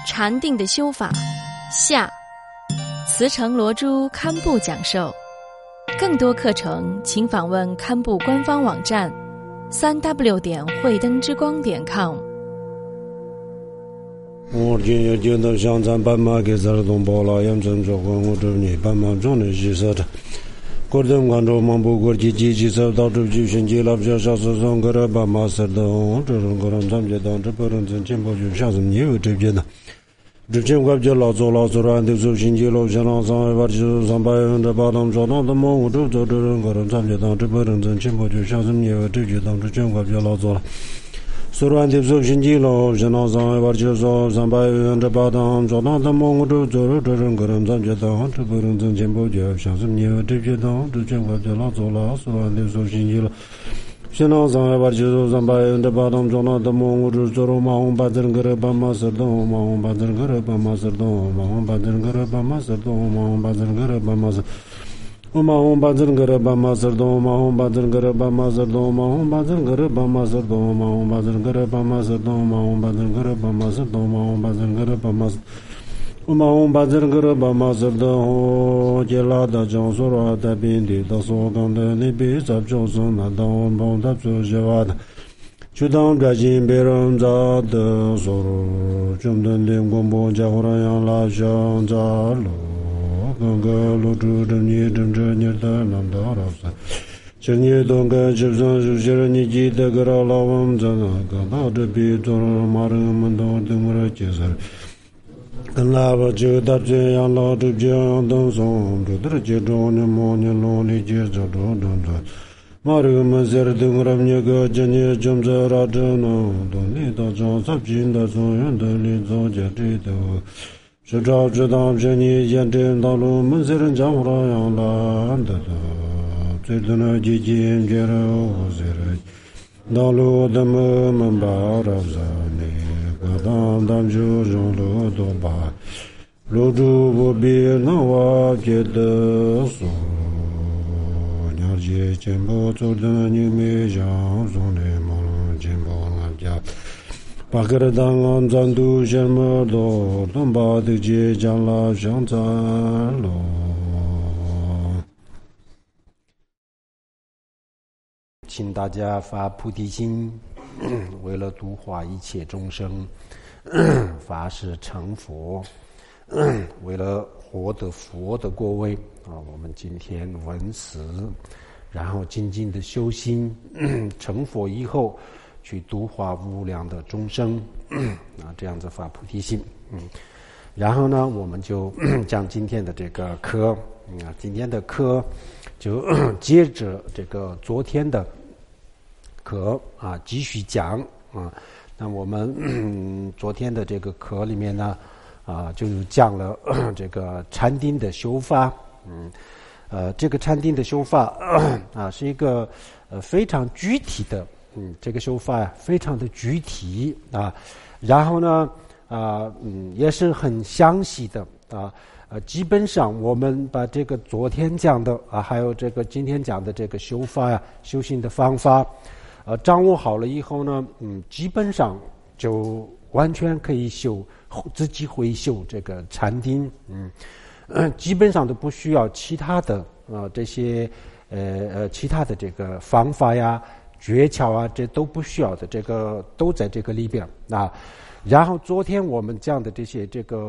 禅定的修法下，慈诚罗珠堪布讲授。更多课程请访问堪布官方网站3w 慧灯之光.com。 我今有见到香山斑马给咱东包了，杨真做过我这里斑马中的是啥的。国政关注蒙古国际机器走到这就寻机了，不小时上个了斑马色的，这种个人咱们当这不能真进步就像是你有这边的。之前我就老做了，都走新街路，像那上海就300这把当找到的蒙古州做这种个人咱们当这不能真进步就像是你有这就当之前我就老做了。虽然都走新街路，像那上海就说300这把当找到的蒙古州做这种个人咱们当这不能真进步就像是你有这就当之前我就老做了，虽然都走新街路。现在上海就300这把当找到的蒙古州做了马红把这个人把马色东，马红把这个人把马色东，马红把这个人把马色东，马红把这个人把马色。马红把这个人把马色东，马红把这个人把马色东，马红把这个人把马色东，马红把这个人把马色东，马红把这个人把马色东，马红把这个人把马色。马红把这个人把马色东，接拉的江苏了的边地的所讲的那边在就是那当帮他做些话的。就当抓紧别人家的收入，中等点广播家伙让拉上家路。刚刚录制的你正着你的难道老三，今年东干就算是些人你记得个老我们在那个到这边做马人们都等我来介绍，跟喇叭就打这样老这样等送，这都是接着你莫你努力接着着。马人们在这等我们那个今年正在拉着呢，等你到张三平的中原的里早家这头。是照知道这你验证道路门些人讲话样懒得的，最多那几件觉得我些人道路的门把着啥呢？个当就用路多把路主不必那我觉得说，了解进步做的你没想中的梦进步了家。把个人当安赞度什么多，东把的街将拉上赞喽。请大家发菩提心，为了度化一切众生，发誓成佛，为了获得佛的果位啊！我们今天闻思，然后精进的修心，成佛以后。去度化无量的众生啊，这样子发菩提心。然后呢，我们就讲今天的这个课啊，今天的课就接着这个昨天的课啊继续讲啊。那我们昨天的这个课里面呢啊，就讲了这个禅定的修法。这个禅定的修法啊是一个非常具体的。这个修法非常的具体啊，然后呢也是很详细的啊，基本上我们把这个昨天讲的啊，还有这个今天讲的这个修法呀，修行的方法，掌握好了以后呢，基本上就完全可以自己会修这个禅定，基本上都不需要其他的这些其他的这个方法呀。诀窍啊，这都不需要的，这个都在这个里边啊。然后昨天我们讲的这些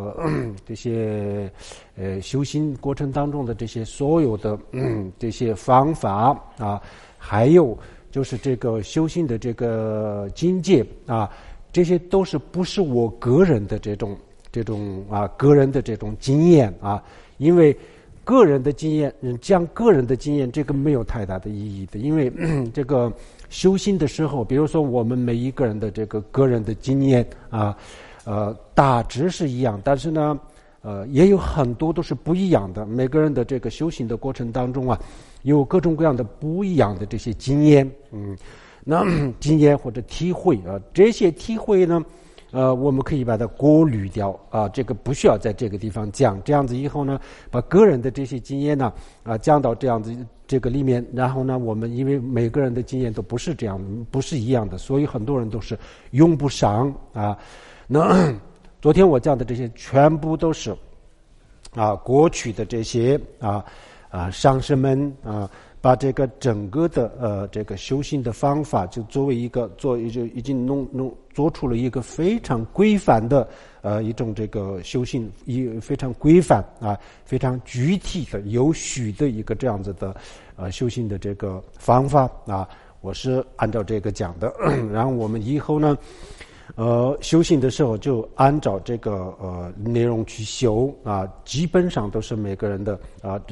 修行过程当中的这些所有的这些方法啊，还有就是这个修行的这个境界啊，这些都是不是我个人的这种个人的这种经验啊，因为。个人的经验，讲个人的经验，这个没有太大的意义的，因为这个修行的时候，比如说我们每一个人的这个个人的经验啊，大致是一样，但是呢，也有很多都是不一样的。每个人的这个修行的过程当中啊，有各种各样的不一样的这些经验，那经验或者体会啊，这些体会呢。我们可以把它过滤掉啊，这个不需要在这个地方讲。这样子以后呢，把个人的这些经验呢讲到这样子这个里面，然后呢，我们因为每个人的经验都不是这样，不是一样的，所以很多人都是用不上啊。那昨天我讲的这些全部都是过去的这些上师们把这个整个的这个修行的方法就作为就已经做出了一个非常规范的一种这个修行，非常规范非常具体的有序的一个这样子的修行的这个方法我是按照这个讲的。然后我们以后呢修行的时候就按照这个内容去修基本上都是每个人的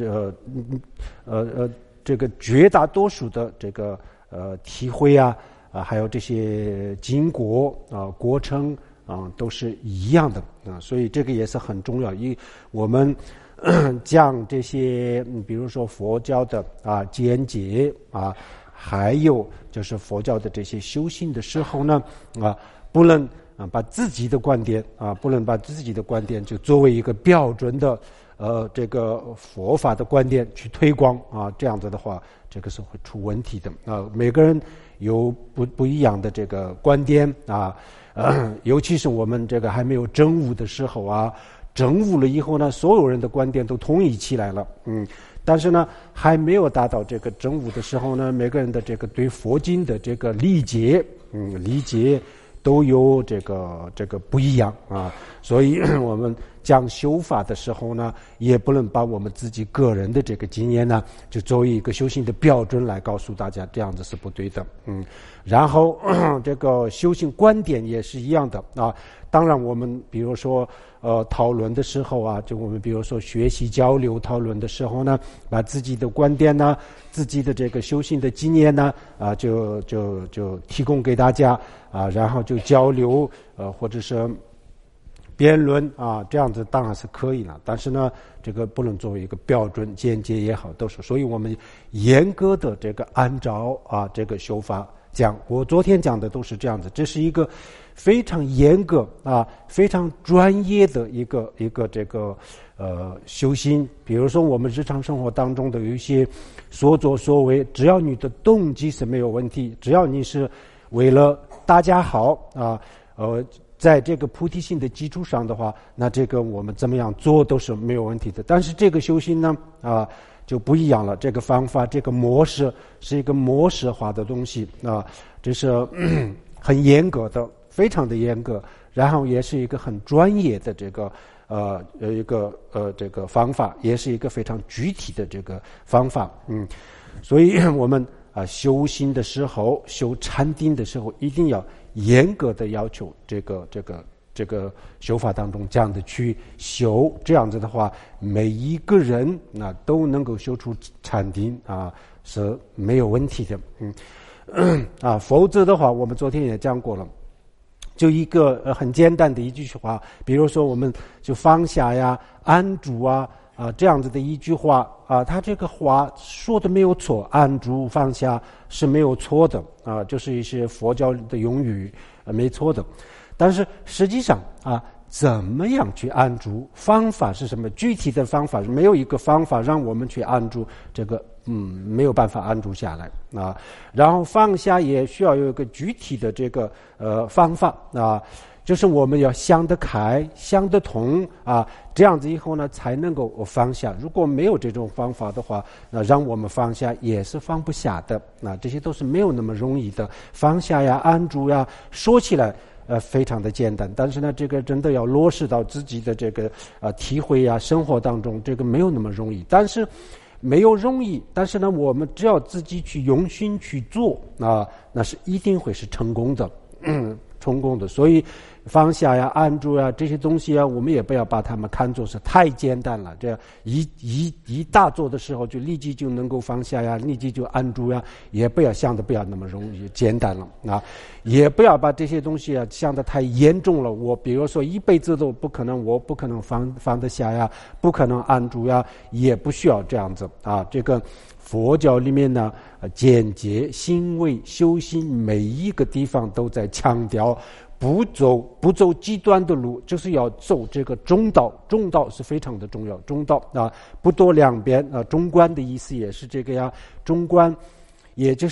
这个绝大多数的这个体会还有这些经过过程都是一样的所以这个也是很重要。我们讲这些比如说佛教的见解还有就是佛教的这些修行的时候呢不能把自己的观点就作为一个标准的这个佛法的观点去推广这样子的话这个是会出问题的每个人有不一样的这个观点尤其是我们这个还没有证悟的时候证悟了以后呢所有人的观点都统一起来了但是呢还没有达到这个证悟的时候呢每个人的这个对佛经的这个理解都有这个不一样所以我们讲修法的时候呢也不能把我们自己个人的这个经验呢就作为一个修行的标准来告诉大家，这样子是不对的然后这个修行观点也是一样的当然我们比如说讨论的时候就我们比如说学习交流讨论的时候呢把自己的观点呢自己的这个修行的经验呢就提供给大家然后就交流或者是辩论这样子当然是可以了，但是呢这个不能作为一个标准见解也好都是，所以我们严格的这个按照这个修法讲，我昨天讲的都是这样子，这是一个非常严格非常专业的一个这个修行。比如说我们日常生活当中的有一些所作所为，只要你的动机是没有问题，只要你是为了大家好在这个菩提心的基础上的话，那这个我们怎么样做都是没有问题的。但是这个修行呢就不一样了，这个方法这个模式是一个模式化的东西这是很严格的，非常的严格，然后也是一个很专业的这个这个方法，也是一个非常具体的这个方法所以我们修行的时候修禅定的时候一定要严格的要求这个修法当中这样的去修，这样子的话每一个人都能够修出禅定是没有问题的否则的话我们昨天也讲过了，就一个很简单的一句话，比如说我们就放下安住这样子的一句话他这个话说的没有错，安住放下是没有错的就是一些佛教的用语没错的，但是实际上怎么样去安住，方法是什么，具体的方法没有一个方法让我们去安住，这个没有办法安住下来然后放下也需要有一个具体的这个方法就是我们要想得开想得通这样子以后呢才能够放下，如果没有这种方法的话让我们放下也是放不下的这些都是没有那么容易的，放下安住说起来非常的简单，但是呢这个真的要落实到自己的这个体会生活当中，这个没有那么容易，但是没有容易，但是呢我们只要自己去用心去做那是一定会是成功的所以放下安住这些东西我们也不要把它们看作是太简单了，这样一大做的时候就立即就能够放下立即就安住也不要想的不要那么容易简单了也不要把这些东西想得太严重了，我比如说一辈子都不可能放得下不可能安住也不需要这样子这个佛教里面呢简洁行为修行每一个地方都在强调不走极端的路，就是要走这个中道，中道是非常的重要，中道不多两边中观的意思也是这个中观也就是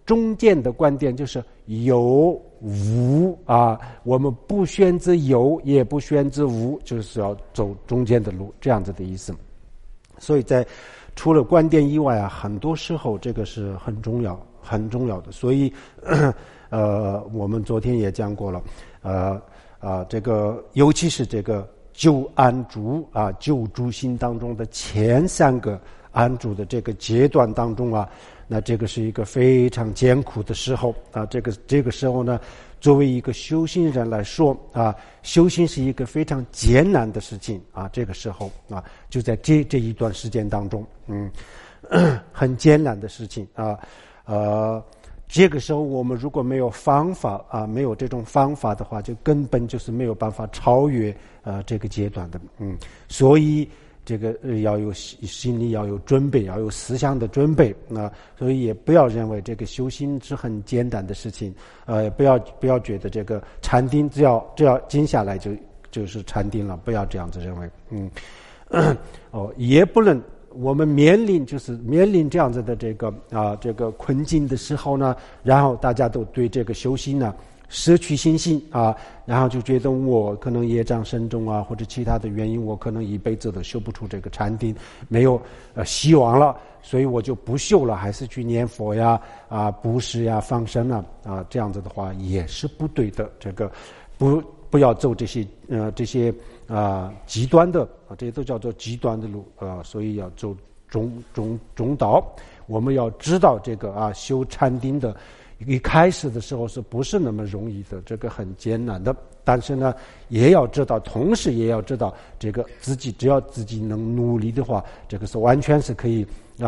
中间的观点就是有无啊，我们不选择有，也不选择无，就是要走中间的路，这样子的意思。所以在除了观点以外啊，很多时候这个是很重要的。所以我们昨天也讲过了，这个尤其是这个救安住啊，救助心当中的前3个安住的这个阶段当中啊，那这个是一个非常艰苦的时候啊。这个时候呢，作为一个修行人来说啊，修行是一个非常艰难的事情啊。这个时候啊，就在这一段时间当中，很艰难的事情啊。这个时候我们如果没有方法啊，没有这种方法的话，就根本就是没有办法超越这个阶段的。所以这个要有心理，要有准备，要有思想的准备啊。所以也不要认为这个修行是很简单的事情，不要觉得这个禅定只要静下来就是禅定了，不要这样子认为。也不能。我们面临这样子的这个困境的时候呢，然后大家都对这个修行呢失去信心啊，然后就觉得我可能业障深重啊，或者其他的原因，我可能一辈子都修不出这个禅定，没有希望了，所以我就不修了，还是去念佛呀布施呀放生啊，这样子的话也是不对的。这个不要走这些极端的这些都叫做极端的路所以要走中道。我们要知道这个修禅定的一开始的时候是不是那么容易的，这个很艰难的，但是呢也要知道，同时也要知道这个只要自己能努力的话，这个是完全是可以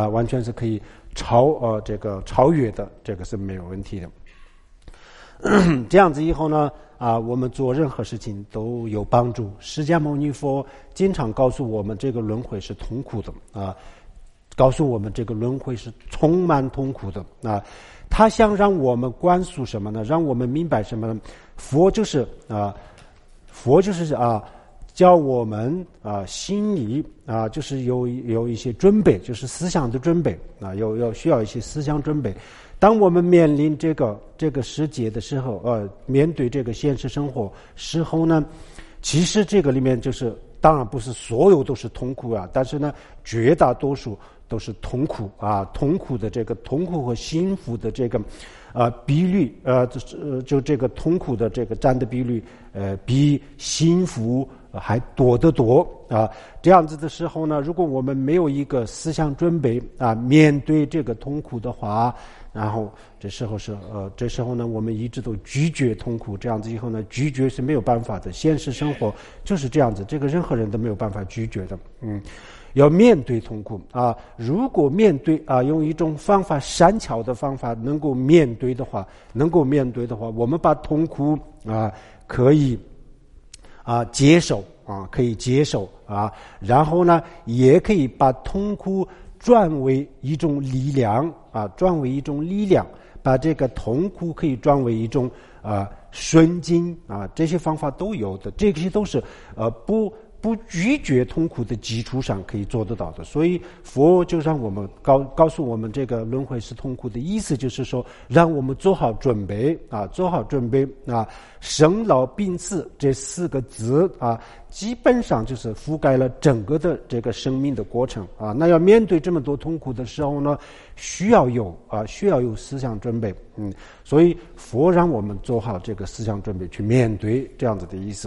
超越的，这个是没有问题的。这样子以后呢我们做任何事情都有帮助。释迦牟尼佛经常告诉我们，这个轮回是痛苦的告诉我们这个轮回是充满痛苦的他想让我们关注什么呢？让我们明白什么呢？佛就是教我们心里就是有一些准备，就是思想的准备需要一些思想准备。当我们面临这个世界的时候面对这个现实生活时候呢，其实这个里面就是当然不是所有都是痛苦但是呢绝大多数都是痛苦痛苦的这个痛苦和幸福的这个比率就这个痛苦的这个占的比率比幸福还多得多这样子的时候呢，如果我们没有一个思想准备面对这个痛苦的话，然后这时候呢我们一直都拒绝痛苦，这样子以后呢拒绝是没有办法的，现实生活就是这样子，这个任何人都没有办法拒绝的要面对痛苦如果面对用一种方法善巧的方法能够面对的话，我们把痛苦可以接受然后呢也可以把痛苦转为一种力量把这个痛苦可以转为一种顺境这些方法都有的，这些都是不拒绝痛苦的基础上可以做得到的。所以佛就让我们告诉我们，这个轮回是痛苦的意思就是说，让我们做好准备生老病死这4个字基本上就是覆盖了整个的这个生命的过程那要面对这么多痛苦的时候呢，需要有思想准备所以佛让我们做好这个思想准备去面对这样子的意思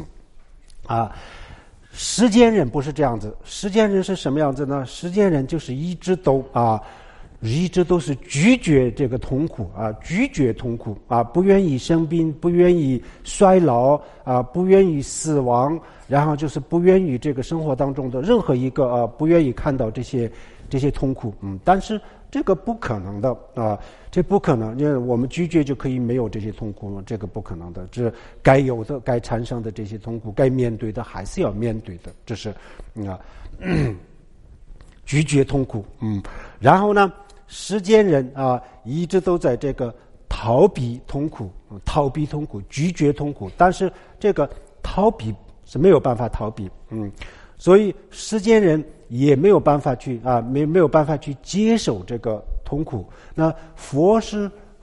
世间人不是这样子，世间人是什么样子呢？世间人就是一直都是拒绝这个痛苦拒绝痛苦不愿意生病，不愿意衰老不愿意死亡，然后就是不愿意这个生活当中的任何一个不愿意看到这些痛苦但是这个不可能的这不可能，因为我们拒绝就可以没有这些痛苦，这个不可能的，这该有的该产生的这些痛苦该面对的还是要面对的，这是拒绝痛苦然后呢世间人一直都在这个逃避痛苦拒绝痛苦，但是这个逃避是没有办法逃避所以世间人也没有办法去没有办法去接受这个痛苦。那佛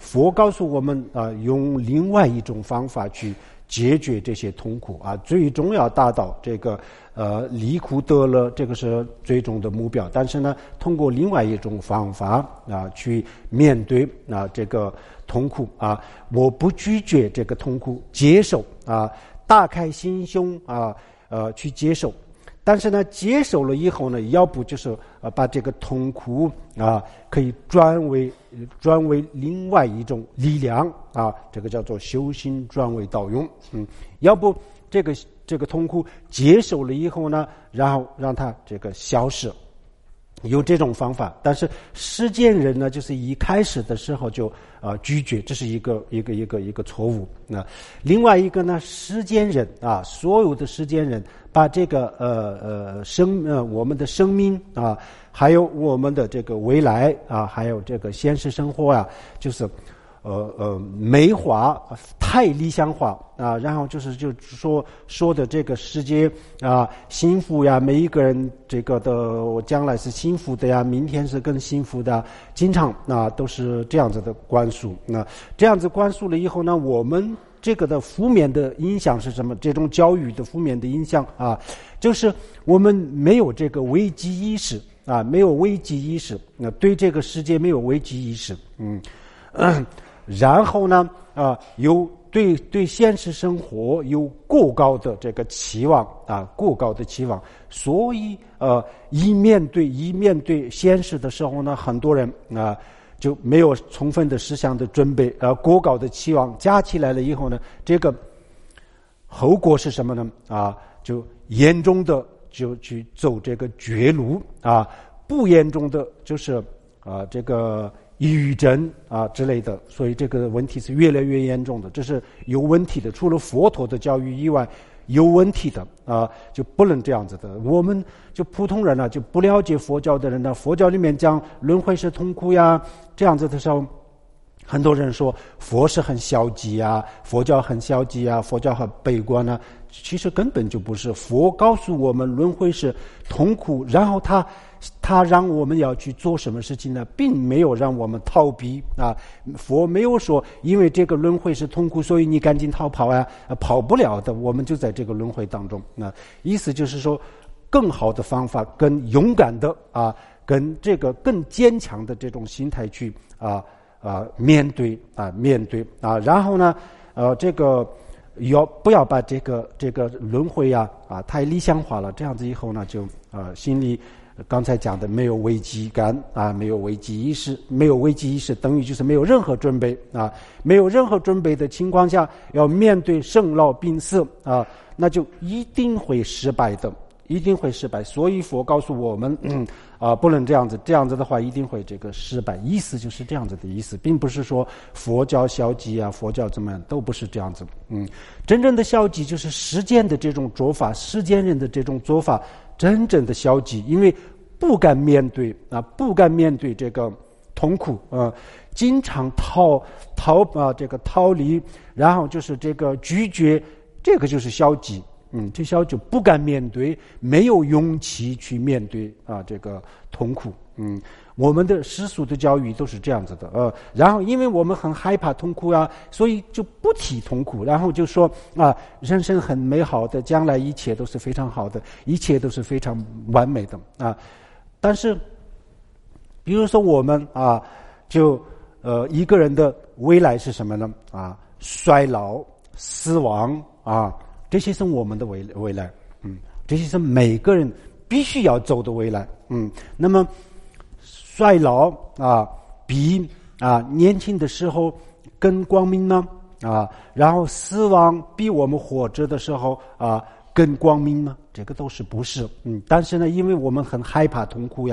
佛告诉我们用另外一种方法去解决这些痛苦最终要达到这个离苦得乐，这个是最终的目标。但是呢，通过另外一种方法去面对这个痛苦我不拒绝这个痛苦，接受打开心胸去接受。但是呢，接受了以后呢，要不就是把这个痛苦可以转为另外一种力量这个叫做修行转为道用。要不这个痛苦接受了以后呢，然后让它这个消失，有这种方法。但是世间人呢，就是一开始的时候就拒绝，这是一个错误。另外一个呢，世间人所有的世间人把这个我们的生命还有我们的这个未来还有这个现实生活就是美化，太理想化然后就说的这个世界幸福呀，每一个人这个的我将来是幸福的呀，明天是更幸福的，经常都是这样子的灌输。这样子灌输了以后呢，我们这个的负面的影响是什么？这种教育的负面的影响就是我们没有这个危机意识没有危机意识，对这个世界没有危机意识。然后呢有对现实生活有过高的这个期望过高的期望，所以一面对现实的时候呢，很多人就没有充分的思想的准备，过高的期望加起来了以后呢，这个后果是什么呢？就严重的就去走这个绝路不严重的就是这个抑郁症之类的。所以这个问题是越来越严重的，这是有问题的，除了佛陀的教育以外有问题的就不能这样子的。我们就普通人就不了解佛教的人佛教里面讲轮回是痛苦呀，这样子的时候，很多人说佛是很消极佛教很消极佛教很悲观其实根本就不是。佛告诉我们轮回是痛苦，然后他让我们要去做什么事情呢？并没有让我们逃避佛没有说因为这个轮回是痛苦，所以你赶紧逃跑跑不了的，我们就在这个轮回当中。意思就是说，更好的方法，更勇敢的跟这个更坚强的这种心态去面对然后呢这个不要把这个轮回太理想化了，这样子以后呢就心里刚才讲的没有危机感没有危机意识，没有危机意识等于就是没有任何准备没有任何准备的情况下要面对生老病死那就一定会失败的，一定会失败。所以佛告诉我们不能这样子，这样子的话一定会这个失败，意思就是这样子的意思，并不是说佛教消极佛教怎么样，都不是这样子。真正的消极就是世间的这种做法，世间人的这种做法真正的消极，因为不敢面对这个痛苦经常这个逃离，然后就是这个拒绝，这个就是消极。这消极不敢面对，没有勇气去面对这个痛苦。我们的世俗的教育都是这样子的然后因为我们很害怕痛苦所以就不提痛苦，然后就说人生很美好的，将来一切都是非常好的，一切都是非常完美的但是比如说我们就一个人的未来是什么呢衰老死亡这些是我们的未来这些是每个人必须要走的未来那么衰老比年轻的时候更光明吗然后死亡比我们活着的时候更光明吗？这个都是不是但是呢，因为我们很害怕痛苦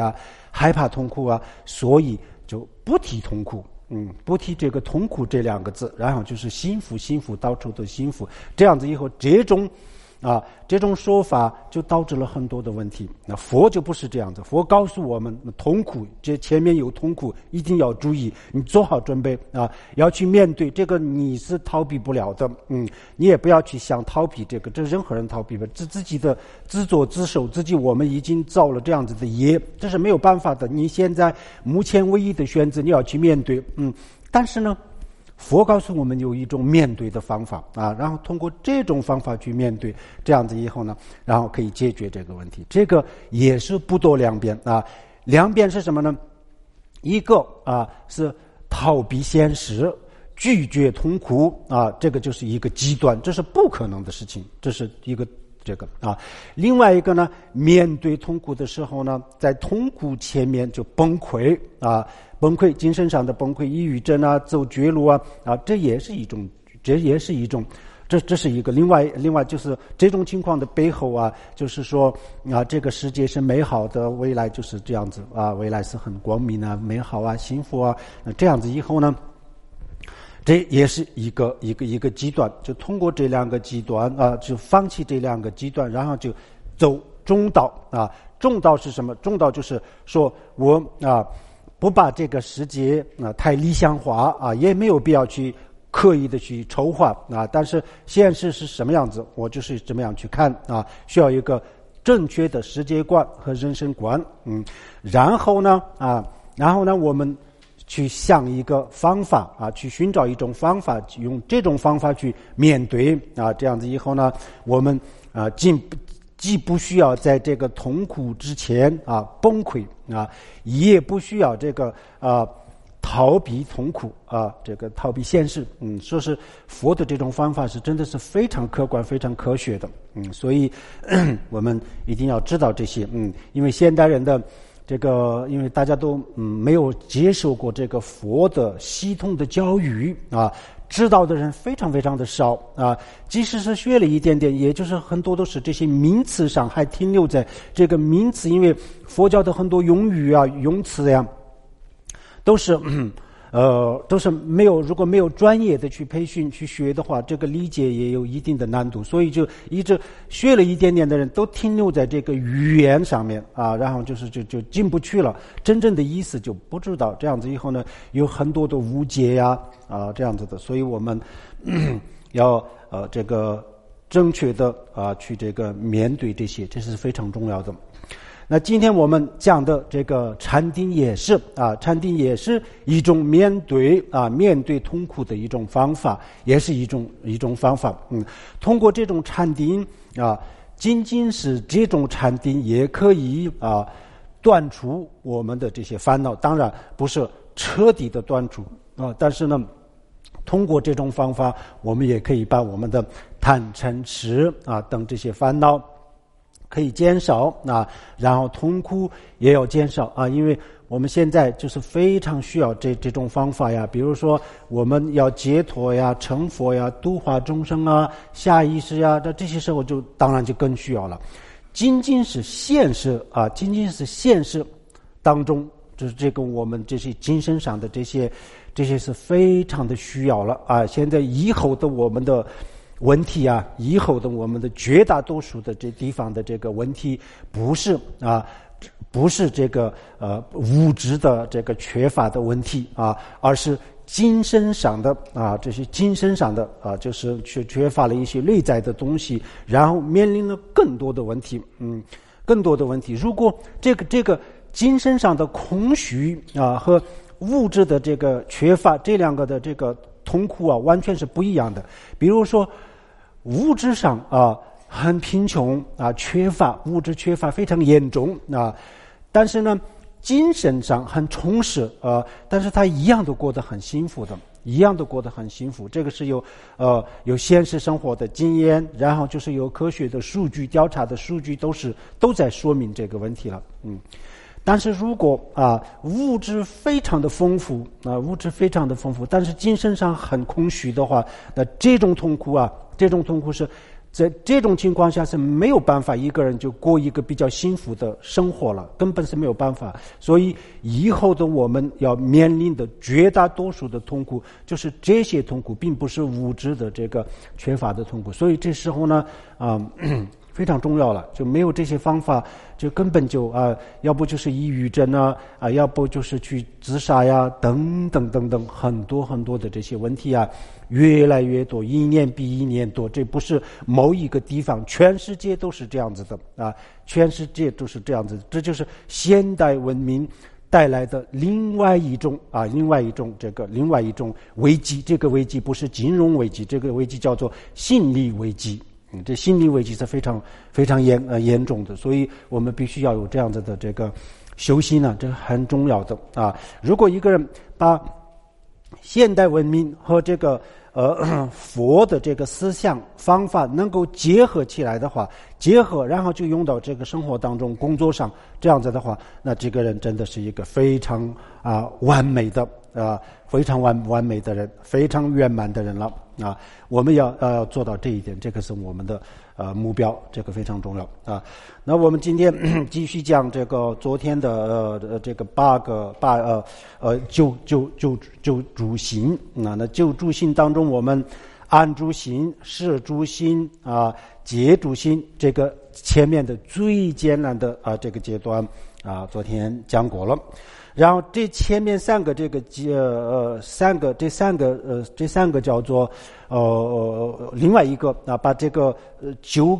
所以就不提痛苦不提这个痛苦这两个字，然后就是幸福到处都幸福，这样子以后这种说法就导致了很多的问题。那佛就不是这样子，佛告诉我们痛苦，这前面有痛苦一定要注意，你做好准备要去面对这个，你是逃避不了的你也不要去想逃避这个，这任何人逃避不了，自己的自作自受，自己我们已经造了这样子的业，这是没有办法的，你现在目前唯一的选择你要去面对但是呢佛告诉我们有一种面对的方法啊，然后通过这种方法去面对，这样子以后呢，然后可以解决这个问题。这个也是不多两边啊。两边是什么呢？一个啊是逃避现实，拒绝痛苦啊，这个就是一个极端，这是不可能的事情，这是一个这个啊。另外一个呢，面对痛苦的时候呢，在痛苦前面就崩溃啊，崩溃，精神上的崩溃，抑郁症啊，走绝路啊，这也是一种，这是一个。另外就是这种情况的背后啊，就是说啊，这个世界是美好的，未来就是这样子啊，未来是很光明啊，美好啊，幸福啊，这样子以后呢，这也是一个极端，就通过这两个极端啊，就放弃这两个极端，然后就走中道啊。中道是什么？中道就是说我啊不把这个世界啊太理想化啊，也没有必要去刻意的去筹划啊，但是现实是什么样子，我就是这么样去看啊，需要一个正确的世界观和人生观。然后呢，我们去想一个方法啊，去寻找一种方法，用这种方法去面对啊，这样子以后呢，我们啊既不需要在这个痛苦之前啊崩溃啊，也不需要这个逃避痛苦啊，这个逃避现实。说是佛的这种方法是真的是非常客观、非常科学的。所以我们一定要知道这些。因为现代人的这个，因为大家都没有接受过这个佛的系统的教育啊，知道的人非常非常的少啊。即使是学了一点点，也就是很多都是这些名词上还停留在这个名词，因为佛教的很多用语啊、用词呀。都是没有，如果没有专业的去培训去学的话，这个理解也有一定的难度，所以就一直学了一点点的人都停留在这个语言上面啊，然后就进不去了，真正的意思就不知道，这样子以后呢，有很多的误解呀这样子的，所以我们要这个正确的去这个面对这些，这是非常重要的。那今天我们讲的这个禅定也是禅定也是一种面对痛苦的一种方法，也是一种方法。通过这种禅定仅仅是这种禅定也可以断除我们的这些烦恼，当然不是彻底的断除但是呢，通过这种方法，我们也可以把我们的贪嗔痴等这些烦恼可以减少然后痛苦也要减少因为我们现在就是非常需要这种方法呀，比如说我们要解脱呀、成佛呀、度化众生下意识呀，这些时候就当然就更需要了。仅仅是现实当中，就是这个我们这些精神上的这些是非常的需要了现在以后的我们的问题以后的我们的绝大多数的这地方的这个问题，不是这个物质的这个缺乏的问题而是精神上的这些精神上的就是缺乏了一些内在的东西，然后面临了更多的问题。如果这个精神上的空虚和物质的这个缺乏，这两个的这个痛苦完全是不一样的。比如说物质上很贫穷缺乏，物质缺乏非常严重但是呢精神上很充实但是他一样都过得很幸福的，这个是有现实生活的经验，然后就是有科学的数据调查的数据都在说明这个问题了。但是如果物质非常的丰富但是精神上很空虚的话，那这种痛苦是在这种情况下是没有办法一个人就过一个比较幸福的生活了，根本是没有办法。所以以后的我们要面临的绝大多数的痛苦，就是这些痛苦，并不是物质的这个缺乏的痛苦。所以这时候呢非常重要了，就没有这些方法，就根本就要不就是抑郁症要不就是去自杀呀，等等等等，很多很多的这些问题越来越多，一年比一年多。这不是某一个地方，全世界都是这样子的全世界都是这样子。这就是现代文明带来的另外一种危机。这个危机不是金融危机，这个危机叫做心理危机。这心理危机是非常非常严重的，所以我们必须要有这样子的这个修心呢，这是很重要的啊。如果一个人把现代文明和这个佛的这个思想方法能够结合起来的话，然后就用到这个生活当中、工作上，这样子的话，那这个人真的是一个非常完美的非常完美的人，非常圆满的人了啊！我们要做到这一点，这个是我们的目标，这个非常重要啊。那我们今天继续讲这个昨天的这个救助行啊。那救助行当中，我们安住行、释住行解住行，这个前面的最艰难的这个阶段昨天讲过了。然后这前面三个这三个叫做另外一个把这个救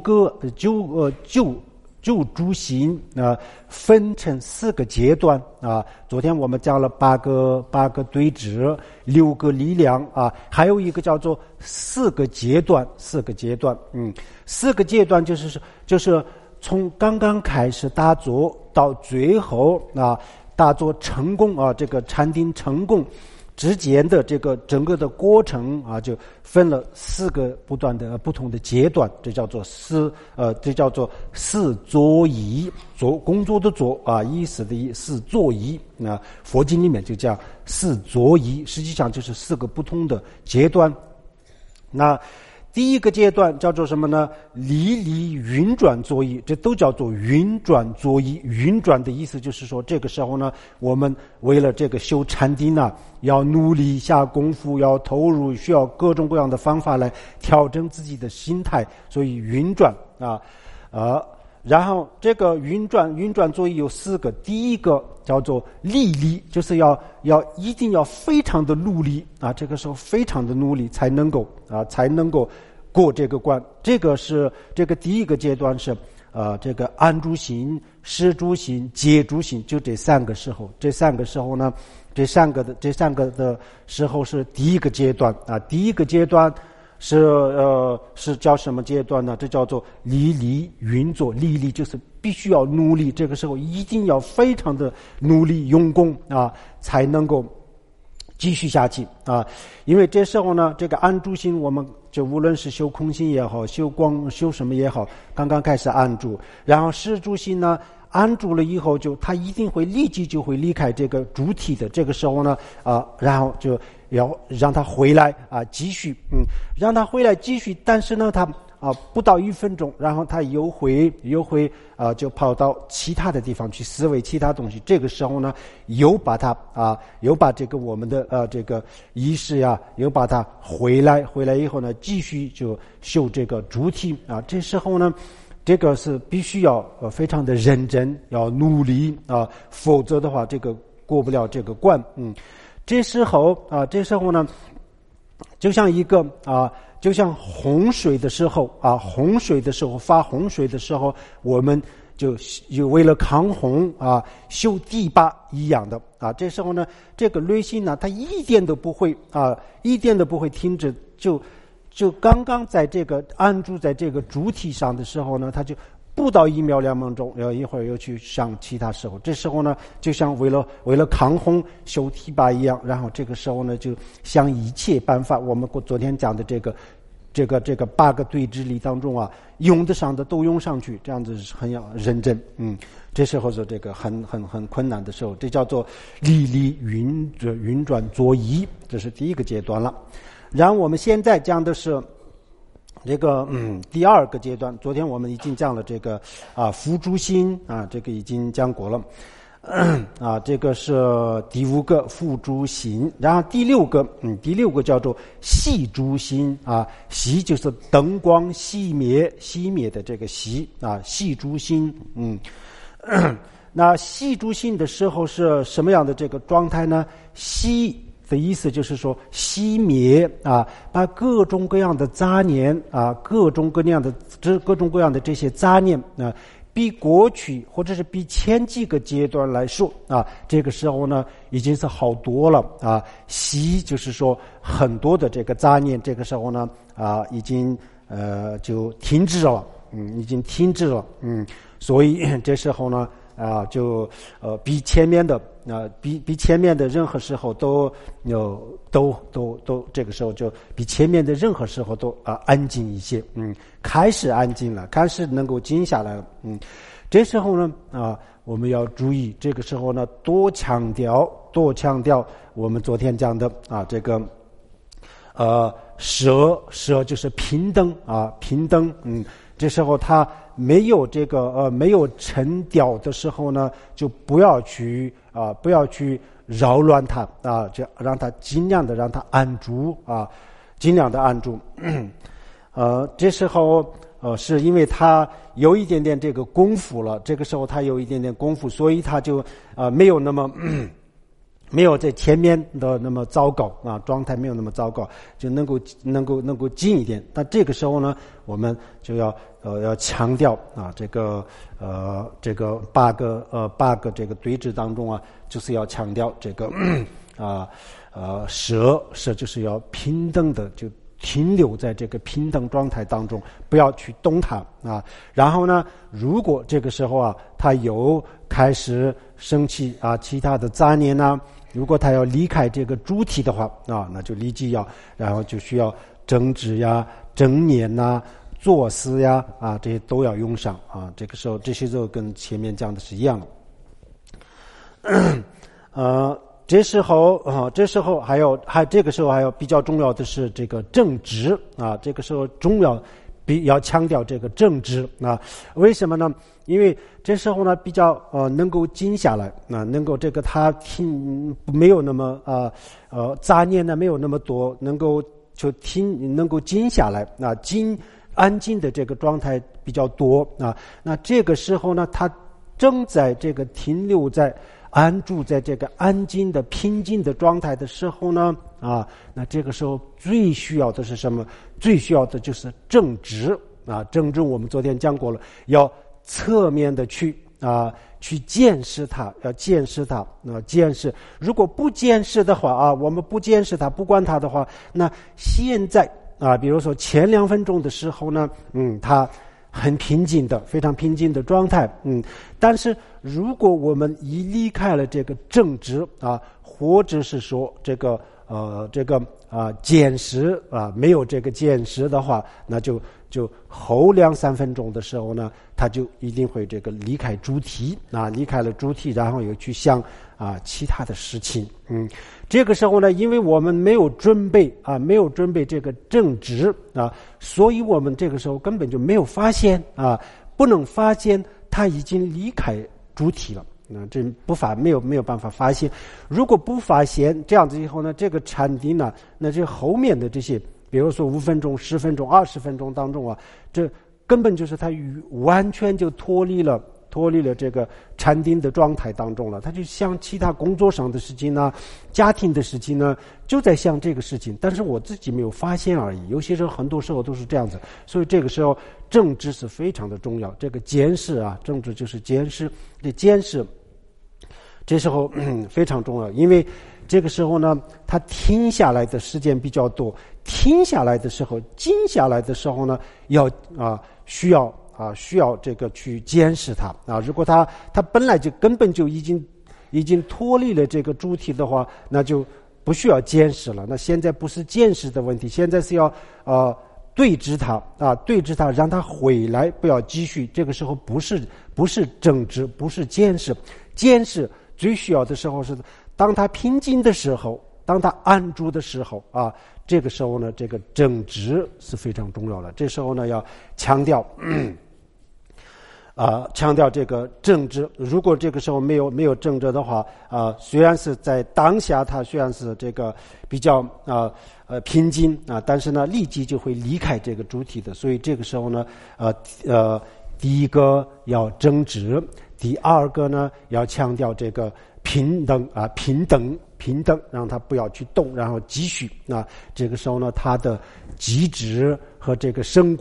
助行分成4个阶段昨天我们讲了八个对峙，6个力量还有一个叫做4个阶段，4个阶段就是从刚刚开始打坐到最后打坐成功这个禅定成功之间的这个整个的过程就分了4个不同的阶段，这叫做四作仪，工作的作意思的意四作仪佛经里面就叫4作仪，实际上就是4个不同的阶段。那第一个阶段叫做什么呢？离运转作仪，这都叫做运转作仪。运转的意思就是说，这个时候呢，我们为了这个修禅定要努力下功夫，要投入，需要各种各样的方法来调整自己的心态，所以运转然后这个运转作仪有4个，第一个叫做力，就是一定要非常的努力这个时候非常的努力才能够过这个关。这个第一个阶段是这个安住行、释住行、解住行，就这3个时候。这三个时候呢，这三个的时候是第一个阶段第一个阶段是叫什么阶段呢？这叫做力运作。力就是必须要努力，这个时候一定要非常的努力用功才能够继续下去因为这时候呢，这个安住心，我们就无论是修空心也好，修光修什么也好，刚刚开始安住，然后释住心呢，安住了以后他一定会立即就会离开这个主体的，这个时候呢然后就要让他回来继续让他回来继续，但是呢他不到1分钟，然后他又会就跑到其他的地方去思维其他东西，这个时候呢又把这个我们的这个意识又把它回来以后呢继续就修这个主体这时候呢这个是必须要非常的认真，要努力否则的话这个过不了这个关这时候呢就像就像洪水的时候发洪水的时候，我们就为了抗洪修堤坝一样的这时候呢这个内心呢它一点都不会停止，就刚刚在这个安住在这个主体上的时候呢，它就不到1秒2分钟，一会儿又去上其他时候，这时候呢就像为了抗洪修堤坝一样，然后这个时候呢就想一切办法，我们昨天讲的这个8个对峙力当中用得上的都用上去，这样子是很要认真这时候是这个很困难的时候，这叫做力运转作仪，这是第一个阶段了。然后我们现在讲的是这个第2个阶段，昨天我们已经讲了这个付诸心这个已经讲过了这个是第5个付诸心。然后第6个叫做熄诸心熄就是灯光熄灭的这个熄熄诸心那熄诸心的时候是什么样的这个状态呢？熄的意思就是说熄灭把各种各样的杂念各种各样的这些杂念比过去或者是比前几个阶段来说啊，这个时候呢已经是好多了啊。习就是说很多的这个杂念，这个时候呢已经就停止了，已经停止了，所以这时候呢就比前面的比前面的任何时候都这个时候就比前面的任何时候都安静一些，开始安静了，开始能够静下来了，这时候呢我们要注意，这个时候呢多强调我们昨天讲的这个舍就是平等平等，这时候他没有这个没有沉掉的时候呢，就不要去扰乱它就让它尽量的让它安住尽量的安住。这时候是因为他有一点点这个功夫了，这个时候他有一点点功夫，所以他就没有那么没有在前面的那么糟糕状态没有那么糟糕，就能够近一点。但这个时候呢，我们就要强调这个八个这个对峙当中就是要强调这个舍就是要平等的，就停留在这个平等状态当中，不要去动它然后呢，如果这个时候他有开始生气其他的杂念如果他要离开这个主体的话那就立即然后就需要正知正念作思这些都要用上这个时候这些就跟前面讲的是一样的。这时候这个时候还有比较重要的是这个正知这个时候要强调这个正知为什么呢？因为这时候呢比较能够静下来能够这个他没有那么杂念呢没有那么多，能够静下来安静的这个状态比较多那这个时候呢他正在这个停留在安住在这个安静的平静的状态的时候呢那这个时候最需要的是什么？最需要的就是正知正知我们昨天讲过了，要侧面的去见识它，要见识它见识。如果不见识的话我们不见识它不管它的话，那现在比如说前2分钟的时候呢它很平静的非常平静的状态但是如果我们一离开了这个正知或者是说这个见识没有这个见识的话，那就后2-3分钟的时候呢，他就一定会这个离开主题离开了主题，然后又去想其他的事情这个时候呢，因为我们没有准备这个正知所以我们这个时候根本就没有发现不能发现他已经离开主题了这没有办法发现。如果不发现这样子以后呢，这个禅定那这后面的这些比如说5分钟10分钟20分钟当中这根本就是他完全就脱离了这个禅定的状态当中了，他就想其他工作上的事情家庭的事情就在想这个事情，但是我自己没有发现而已。有些时候很多时候都是这样子，所以这个时候正知是非常的重要。这个监视正知就是监视，这监视这时候非常重要，因为这个时候呢他停下来的时间比较多，停下来的时候静下来的时候呢要需要这个去监视它如果他本来就根本就已经脱离了这个主题的话，那就不需要监视了。那现在不是监视的问题，现在是要对峙它让它回来，不要继续。这个时候不是正知，不是监视。监视最需要的时候是当他平静的时候，当他安住的时候这个时候呢这个正知是非常重要的。这时候呢要强调这个正知。如果这个时候没有正知的话虽然是在当下它虽然是这个比较平静但是呢立即就会离开这个主体的。所以这个时候呢第一个要正知，第二个呢要强调这个平等让他不要去动，然后继续这个时候呢他的机制和这个升观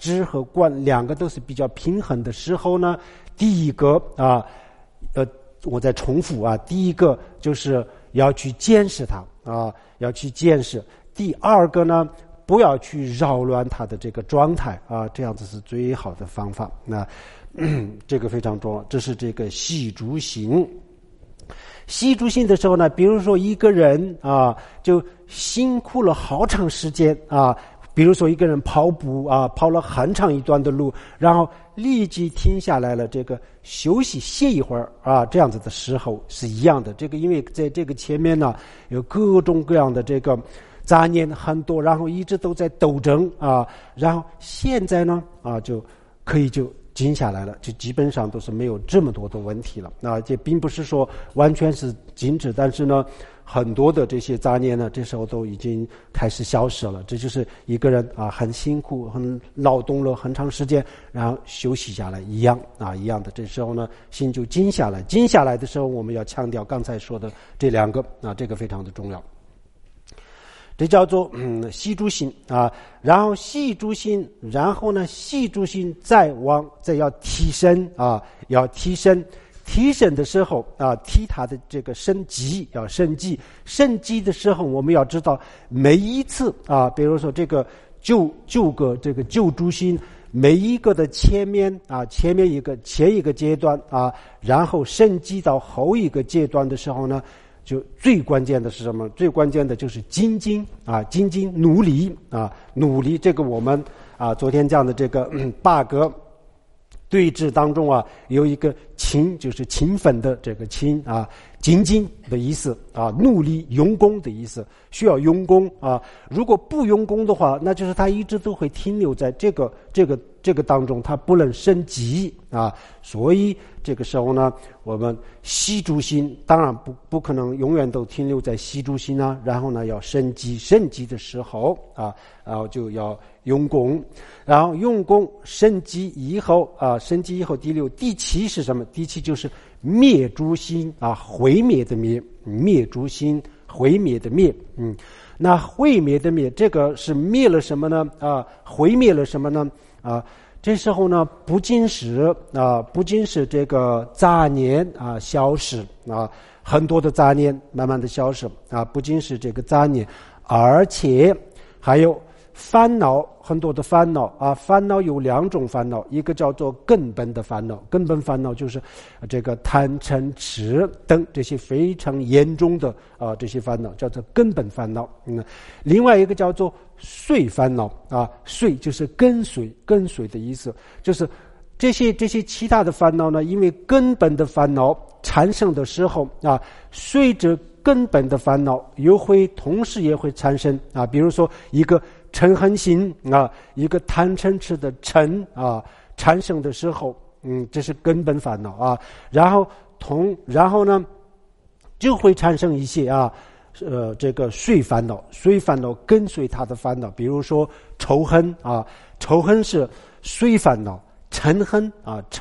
知和观两个都是比较平衡的时候呢，第一个我再重复第一个就是要去监视它要去监视。第二个呢，不要去扰乱它的这个状态这样子是最好的方法。那这个非常重要，这是这个细诸行。细诸行的时候呢，比如说一个人就辛苦了好长时间比如说一个人跑步跑了很长一段的路，然后立即停下来了，这个休息歇一会儿这样子的时候是一样的。这个因为在这个前面呢有各种各样的这个杂念很多，然后一直都在斗争然后现在呢就可以就静下来了，就基本上都是没有这么多的问题了这并不是说完全是静止，但是呢很多的这些杂念呢这时候都已经开始消失了。这就是一个人很辛苦很劳动了很长时间，然后休息下来一样的，这时候呢心就静下来。静下来的时候我们要强调刚才说的这两个这个非常的重要。这叫做细诸行然后细诸行，然后呢细诸行再要提升要提升的时候提它的这个升级，要升级的时候我们要知道每一次比如说这个九个这个九诸行，每一个的前面前一个阶段然后升级到后一个阶段的时候呢，就最关键的是什么？最关键的就是精进努力努力。这个我们昨天讲的这个8个对峙当中有一个勤，就是勤奋的这个勤精进的意思努力用功的意思，需要用功如果不用功的话，那就是他一直都会停留在这个当中，他不能升级所以这个时候呢，我们细诸行当然不可能永远都停留在细诸行然后呢要升级的时候然后就要用功，然后用功升级以后第6第7是什么？第7就是灭诸行毁灭的灭诸行毁灭的灭那毁灭的灭，这个是灭了什么呢毁灭了什么呢这时候呢不仅是这个杂念消失很多的杂念慢慢的消失不仅是这个杂念，而且还有烦恼，很多的烦恼烦恼有2种烦恼，一个叫做根本的烦恼，根本烦恼就是这个贪嗔痴等这些非常严重的这些烦恼叫做根本烦恼另外一个叫做随烦恼随就是跟随的意思，就是这些其他的烦恼呢，因为根本的烦恼产生的时候随着根本的烦恼同时也会产生比如说一个嗔恨心一个贪嗔痴的嗔产生的时候这是根本烦恼然后呢就会产生一些这个随烦恼跟随他的烦恼，比如说仇恨仇恨是随烦恼，嗔恨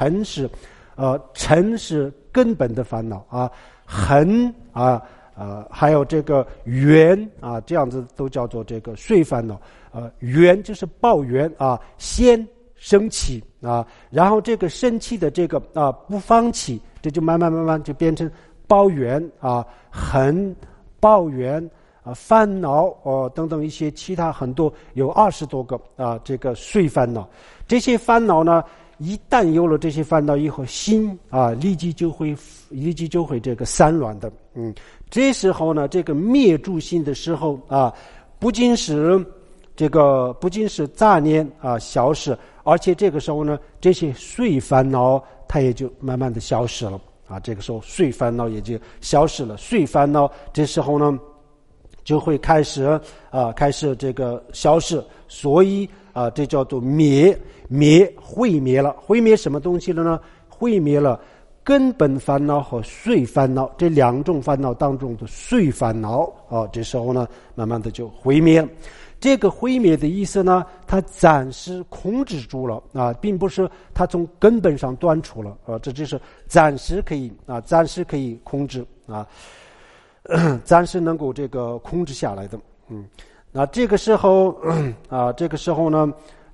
嗔是根本的烦恼恨还有这个怨这样子都叫做这个随烦恼怨就是抱怨先生气然后这个生气的这个不放弃，这就慢慢就变成抱怨恨抱怨烦恼等等一些其他很多有20多个这个随烦恼。这些烦恼呢，一旦有了这些烦恼以后，心立即就会这个散乱的这时候呢，这个灭诸心的时候不仅是杂念消失，而且这个时候呢，这些随烦恼它也就慢慢的消失了这个时候随烦恼也就消失了，随烦恼这时候呢就会开始这个消失，所以这叫做毁灭了。毁灭什么东西了呢？毁灭了根本烦恼和随烦恼这2种烦恼当中的随烦恼这时候呢慢慢的就毁灭了。这个毁灭的意思呢，它暂时控制住了并不是它从根本上断除了这就是暂时可以控制暂时能够这个控制下来的那这个时候呢，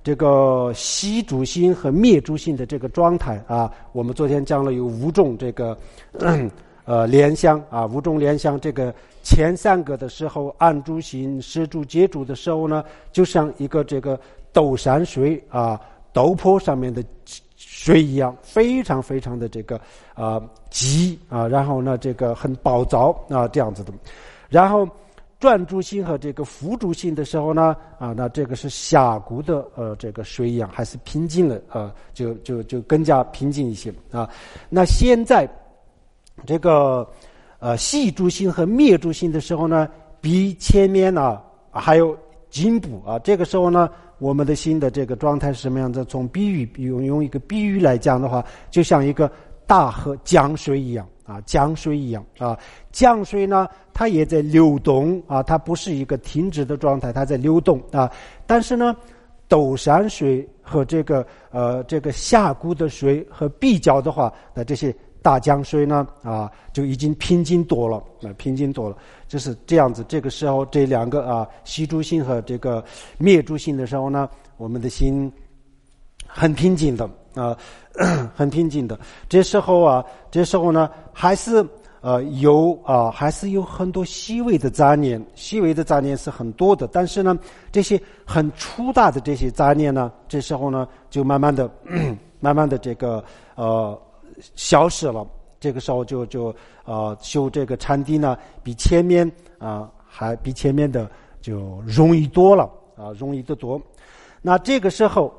这个息住心和灭住心的这个状态啊。我们昨天讲了有5种这个联想啊，5种联想。这个前3个的时候，安住心、施住、接住的时候呢，就像一个这个陡山水啊，陡坡上面的水一样，非常非常的这个急啊，然后呢这个很暴躁啊这样子的。然后转住心和这个扶住心的时候呢那这个是峡谷的这个水一样，还是平静了就更加平静一些啊。那现在这个息住心和灭住心的时候呢，比前面呢还有进步啊。这个时候呢，我们的心的这个状态是什么样子？从比喻用一个比喻来讲的话，就像一个大河江水一样啊，江水一样啊。江水呢，它也在流动啊，它不是一个停止的状态，它在流动啊。但是呢，陡山水和这个峡谷的水和比较的话，那这些大江水呢就已经平静多了，平静多了，就是这样子。这个时候，这2个息住心和这个灭住心的时候呢，我们的心很平静的很平静的。这时候呢，还是还是有很多细微的杂念，细微的杂念是很多的，但是呢，这些很粗大的这些杂念呢，这时候呢就慢慢的这个消失了。这个时候就修这个禅定呢，比前面的就容易多了容易得多。那这时候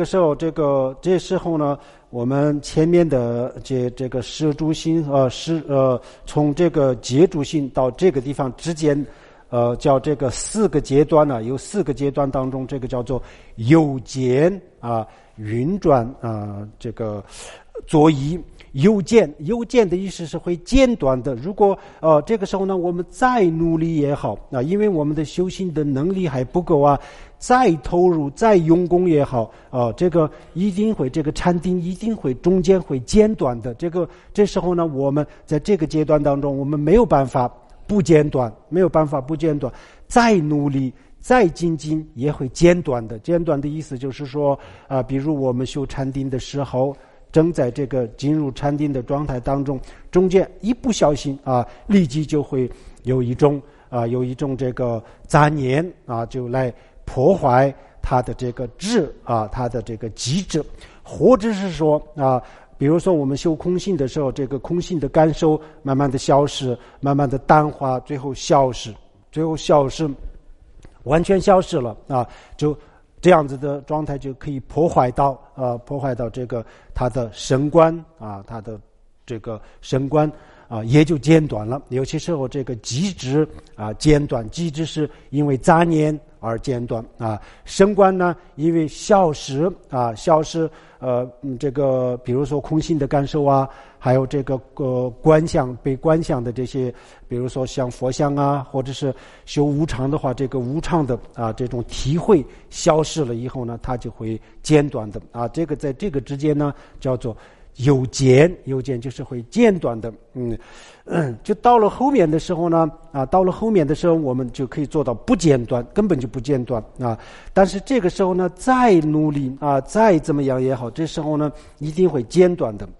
呢，我们前面的这个施住心从这个接住心到这个地方之间叫这个4个阶段呢，有4个阶段当中，这个叫做右渐运转这个左移。右渐的意思是会间断的。如果这个时候呢，我们再努力也好因为我们的修行的能力还不够再投入再用功也好这个一定会，这个禅定一定会中间会间断的。这时候呢，我们在这个阶段当中，我们没有办法不间断，再努力再精进也会间断的。间断的意思就是说比如我们修禅定的时候，正在这个进入禅定的状态当中，中间一不小心立即就会有一种这个杂念就来破坏它的这个质它的这个机制。或者是说比如说我们修空性的时候，这个空性的感受慢慢的消失，慢慢的淡化，最后消失，完全消失了就这样子的状态就可以破坏到这个它的升观它的这个升观也就间断了。有些时候这个机制间断，机制是因为杂念而间断升观呢，因为消失这个比如说空性的感受还有这个观想被观想的这些，比如说像佛像或者是修无常的话，这个无常的这种体会消失了以后呢，它就会间断的这个在这个之间呢叫做有间就是会间断的就到了后面的时候呢我们就可以做到不间断，根本就不间断但是这个时候呢，再努力再怎么样也好，这时候呢一定会间断的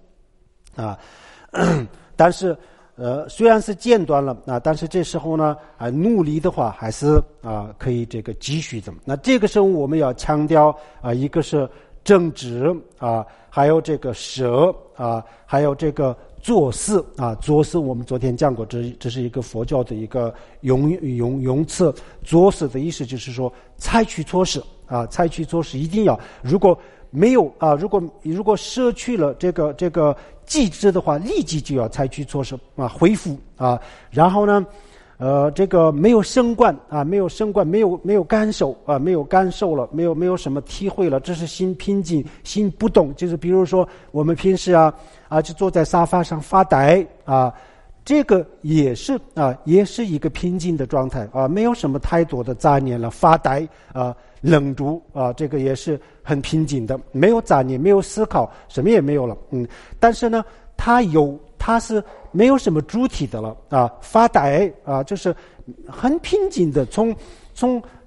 但是虽然是间断了但是这时候呢努力的话还是可以这个继续的。那这个时候我们要强调一个是正直还有这个舍还有这个作事作事我们昨天讲过，这是一个佛教的一个用词。作事的意思就是说采取措施采取措施一定要，如果没有如果失去了这个机制的话，立即就要采取措施恢复然后呢这个没有升观没有感受没有感受了，没有什么体会了，这是心平静心不动。就是比如说我们平时就坐在沙发上发呆这个也是一个平静的状态没有什么太多的杂念了，发呆愣住这个也是很平静的，没有杂念，没有思考，什么也没有了但是呢它是没有什么主体的了发呆就是很平静的，从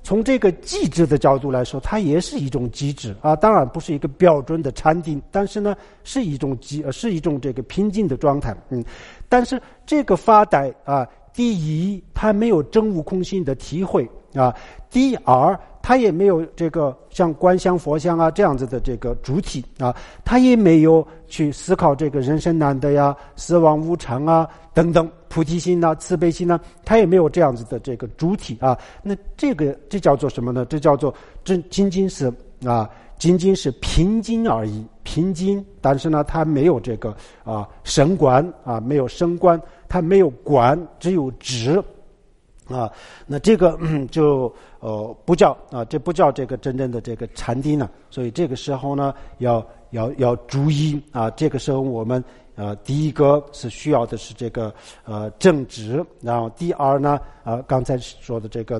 从这个机制的角度来说，它也是一种机制啊，当然不是一个标准的禅定，但是呢是一种这个平静的状态。但是这个发呆啊，第一它没有真悟空性的体会啊，第二它也没有这个像观想佛像啊这样子的这个主体啊，它也没有去思考这个人生难得呀、死亡无常啊等等，菩提心啊、慈悲心啊，它也没有这样子的这个主体啊。那这叫做什么呢？这叫做仅仅是平静而已，平静，但是呢，它没有这个升观啊，没有升观，它没有观，只有止。那这个就不叫这不叫这个真正的这个禅定了。所以这个时候呢，要注意啊。这个时候我们第一个是需要的是这个正直，然后第二呢刚才说的这个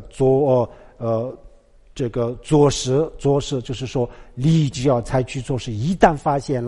这个做事就是说立即要采取做事。一旦发现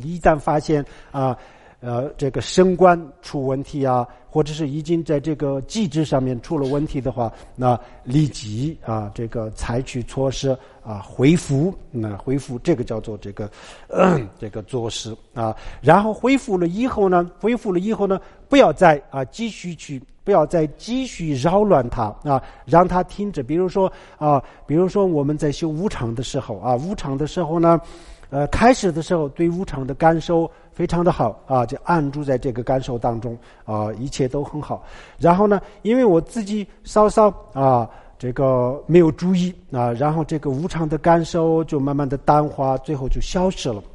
这个升观出问题啊，或者是已经在这个机制上面出了问题的话，那立即这个采取措施恢复。这个叫做这个做事啊。然后恢复了以后呢，不要再继续扰乱它啊，让它停止。比如说我们在修无常的时候呢，开始的时候对无常的感受非常的好啊，就安住在这个感受当中啊，一切都很好。然后呢，因为我自己稍稍这个没有注意啊，然后这个无常的感受就慢慢的淡化，最后就消失了。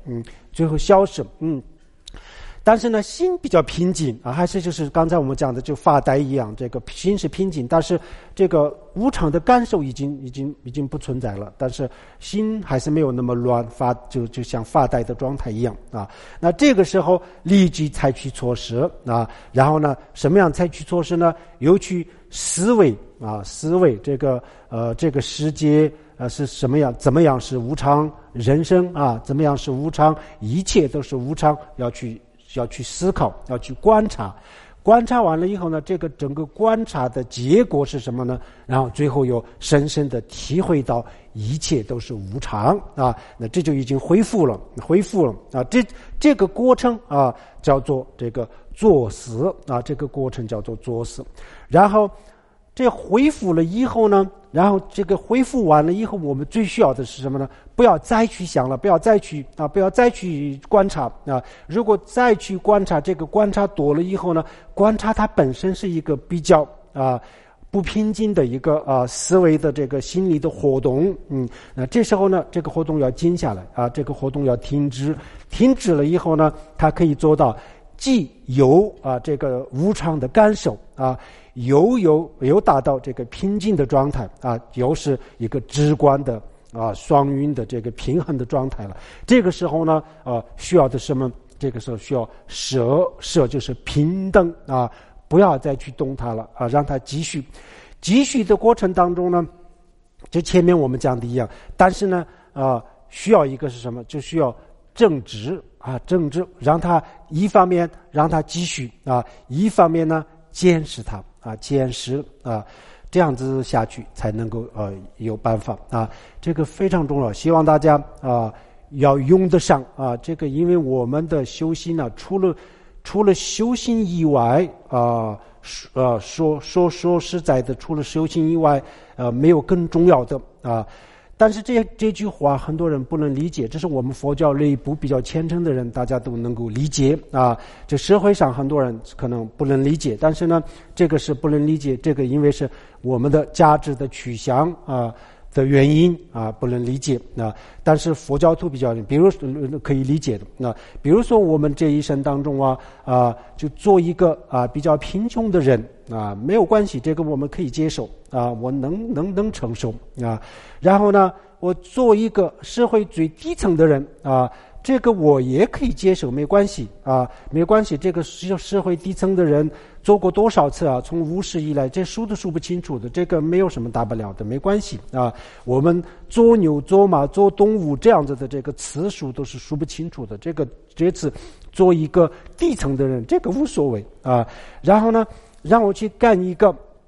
但是呢，心比较平静啊，还是就是刚才我们讲的就发呆一样，这个心是平静，但是这个无常的感受已经不存在了，但是心还是没有那么乱，就像发呆的状态一样啊。那这个时候立即采取措施啊，然后呢，什么样采取措施呢？有去思维这个世界是什么样，怎么样是无常，人生啊怎么样是无常，一切都是无常，要去思考，要去观察完了以后呢，这个整个观察的结果是什么呢？然后最后又深深的体会到一切都是无常啊，那这就已经恢复了啊。这个过程啊叫做这个作死啊，这个过程叫做作死。然后这恢复了以后呢，然后这个恢复完了以后，我们最需要的是什么呢？不要再去想了，不要再去观察啊。如果再去观察，这个观察多了以后呢，观察它本身是一个比较不平静的一个思维的这个心理的活动。那这时候呢，这个活动要静下来啊，这个活动要停止了以后呢，它可以做到既有这个无常的感受啊，有达到这个平静的状态啊，又是一个直观的双运的这个平衡的状态了。这个时候呢需要的什么？这个时候需要舍就是平等啊，不要再去动它了啊，让它继续的过程当中呢，就前面我们讲的一样，但是呢需要一个是什么？就需要正直，让它一方面让它继续一方面呢监视它这样子下去才能够有办法这个非常重要，希望大家要用得上这个，因为我们的修心呢，除了修心以外说实在的，除了修心以外没有更重要的但是这句话很多人不能理解，这是我们佛教内部比较虔诚的人大家都能够理解这社会上很多人可能不能理解，但是呢这个是不能理解，这个因为是我们的价值的取向的原因不能理解但是佛教徒比较比如可以理解的比如说我们这一生当中就做一个比较贫穷的人没有关系，这个我们可以接受我能承受然后呢我做一个社会最低层的人这个我也可以接受，没关系没关系，这个社会底层的人做过多少次从无始以来，这数都数不清楚的，这个没有什么大不了的，没关系我们做牛做马做动物这样子的这个次数都是数不清楚的，这次做一个底层的人，这个无所谓然后呢让我去干一个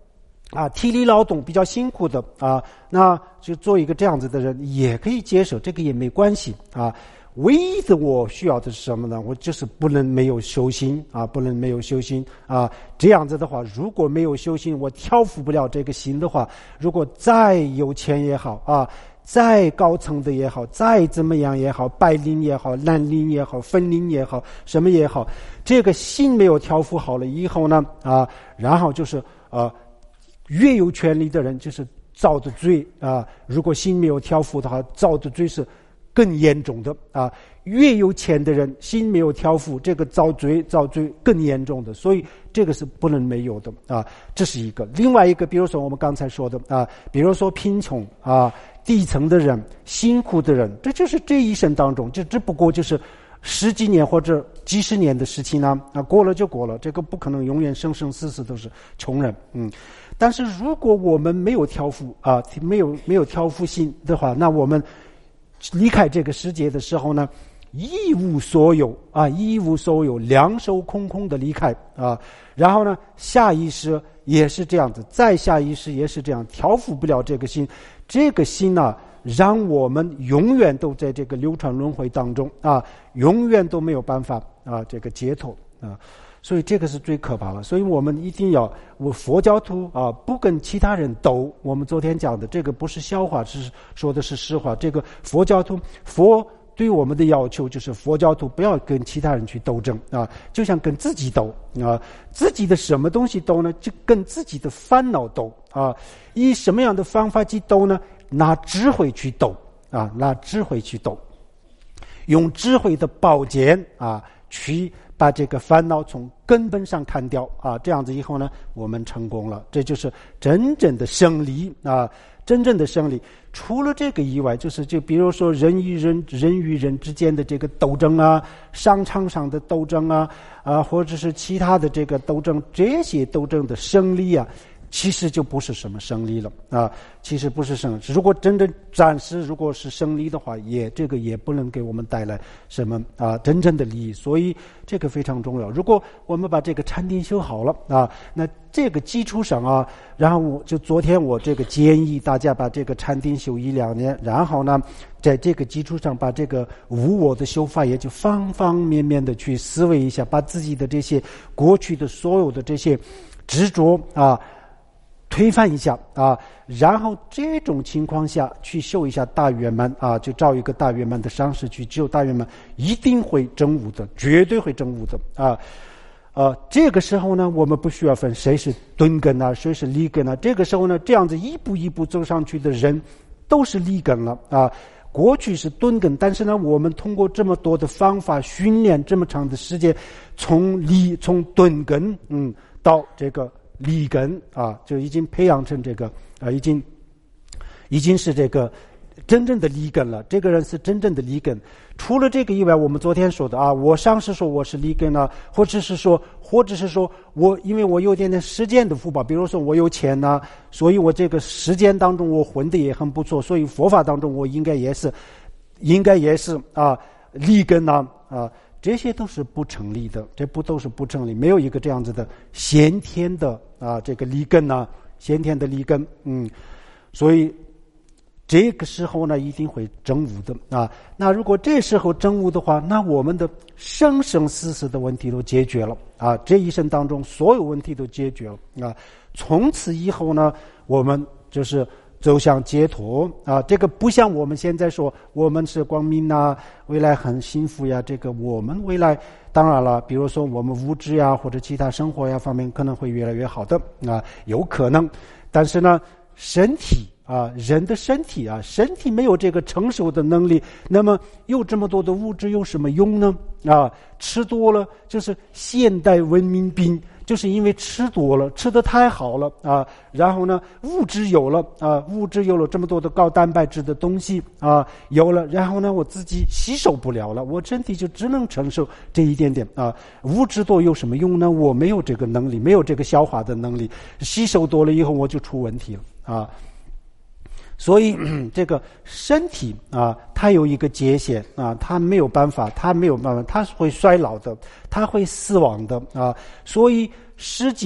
体力劳动比较辛苦的那就做一个这样子的人也可以接受，这个也没关系唯一的我需要的是什么呢？我就是不能没有修心不能没有修心这样子的话，如果没有修心，我调伏不了这个心的话，如果再有钱也好再高层的也好，再怎么样也好，白领也好，蓝领也好，粉领也好，什么也好，这个心没有调伏好了以后呢然后就是越有权力的人就是造的罪如果心没有调伏的话，造的罪是更严重的越有钱的人心没有调伏，这个造罪更严重的，所以这个是不能没有的这是一个。另外一个，比如说我们刚才说的比如说贫穷底层的人，辛苦的人，这就是这一生当中，这只不过就是十几年或者几十年的事情呢过了就过了，这个不可能永远生生世世都是穷人但是如果我们没有调伏没有调伏心的话，那我们离开这个世界的时候呢，一无所有两手空空的离开然后呢下意识也是这样子，再下意识也是这样，调伏不了这个心，这个心呢让我们永远都在这个流传轮回当中永远都没有办法这个解脱所以这个是最可怕的。所以我们一定要佛教徒不跟其他人斗，我们昨天讲的这个不是笑话，是说的是实话。这个佛教徒对我们的要求就是佛教徒不要跟其他人去斗争就像跟自己斗自己的什么东西斗呢？就跟自己的烦恼斗以什么样的方法去斗呢？拿智慧去斗拿智慧去斗，用智慧的宝剑去把这个烦恼从根本上砍掉这样子以后呢，我们成功了，这就是真正的胜利真正的胜利。除了这个以外，就比如说人与人之间的这个斗争商场上的斗争或者是其他的这个斗争，这些斗争的胜利其实就不是什么胜利了其实不是胜利。如果真正暂时如果是胜利的话，这个也不能给我们带来什么真正的利益，所以这个非常重要。如果我们把这个禅定修好了那这个基础上然后昨天我这个建议大家把这个禅定修1-2年，然后呢在这个基础上把这个无我的修法也就方方面面的去思维一下，把自己的这些过去的所有的这些执着推翻一下然后这种情况下去修一下大圆满就照一个大圆满的方式去修大圆满，一定会证悟的，绝对会证悟的这个时候呢，我们不需要分谁是钝根谁是利根这个时候呢，这样子一步一步走上去的人都是利根了过去是钝根，但是呢我们通过这么多的方法训练这么长的时间，从钝根到这个利根就已经培养成这个已经是这个真正的利根了，这个人是真正的利根。除了这个以外，我们昨天说的我上次说我是利根或者是说我因为我有点时间的福报，比如说我有钱所以我这个时间当中我混得也很不错，所以佛法当中我应该也是利根这些都是不成立的，都是不成立，没有一个这样子的先天的这个利根先天的利根所以这个时候呢一定会证悟的那如果这时候证悟的话，那我们的生生世世的问题都解决了这一生当中所有问题都解决了从此以后呢，我们就是走向解脱这个不像我们现在说我们是光明未来很幸福这个我们未来当然了，比如说我们物质或者其他生活方面可能会越来越好的有可能，但是呢身体人的身体身体没有这个承受的能力，那么有这么多的物质有什么用呢吃多了就是现代文明病，就是因为吃多了，吃得太好了然后呢物质有了这么多的高蛋白质的东西有了，然后呢我自己吸收不了了，我身体就只能承受这一点点物质多有什么用呢？我没有这个能力，没有这个消化的能力，吸收多了以后我就出问题了所以这个身体它有一个界限它没有办法，它会衰老的，它会死亡的所以世界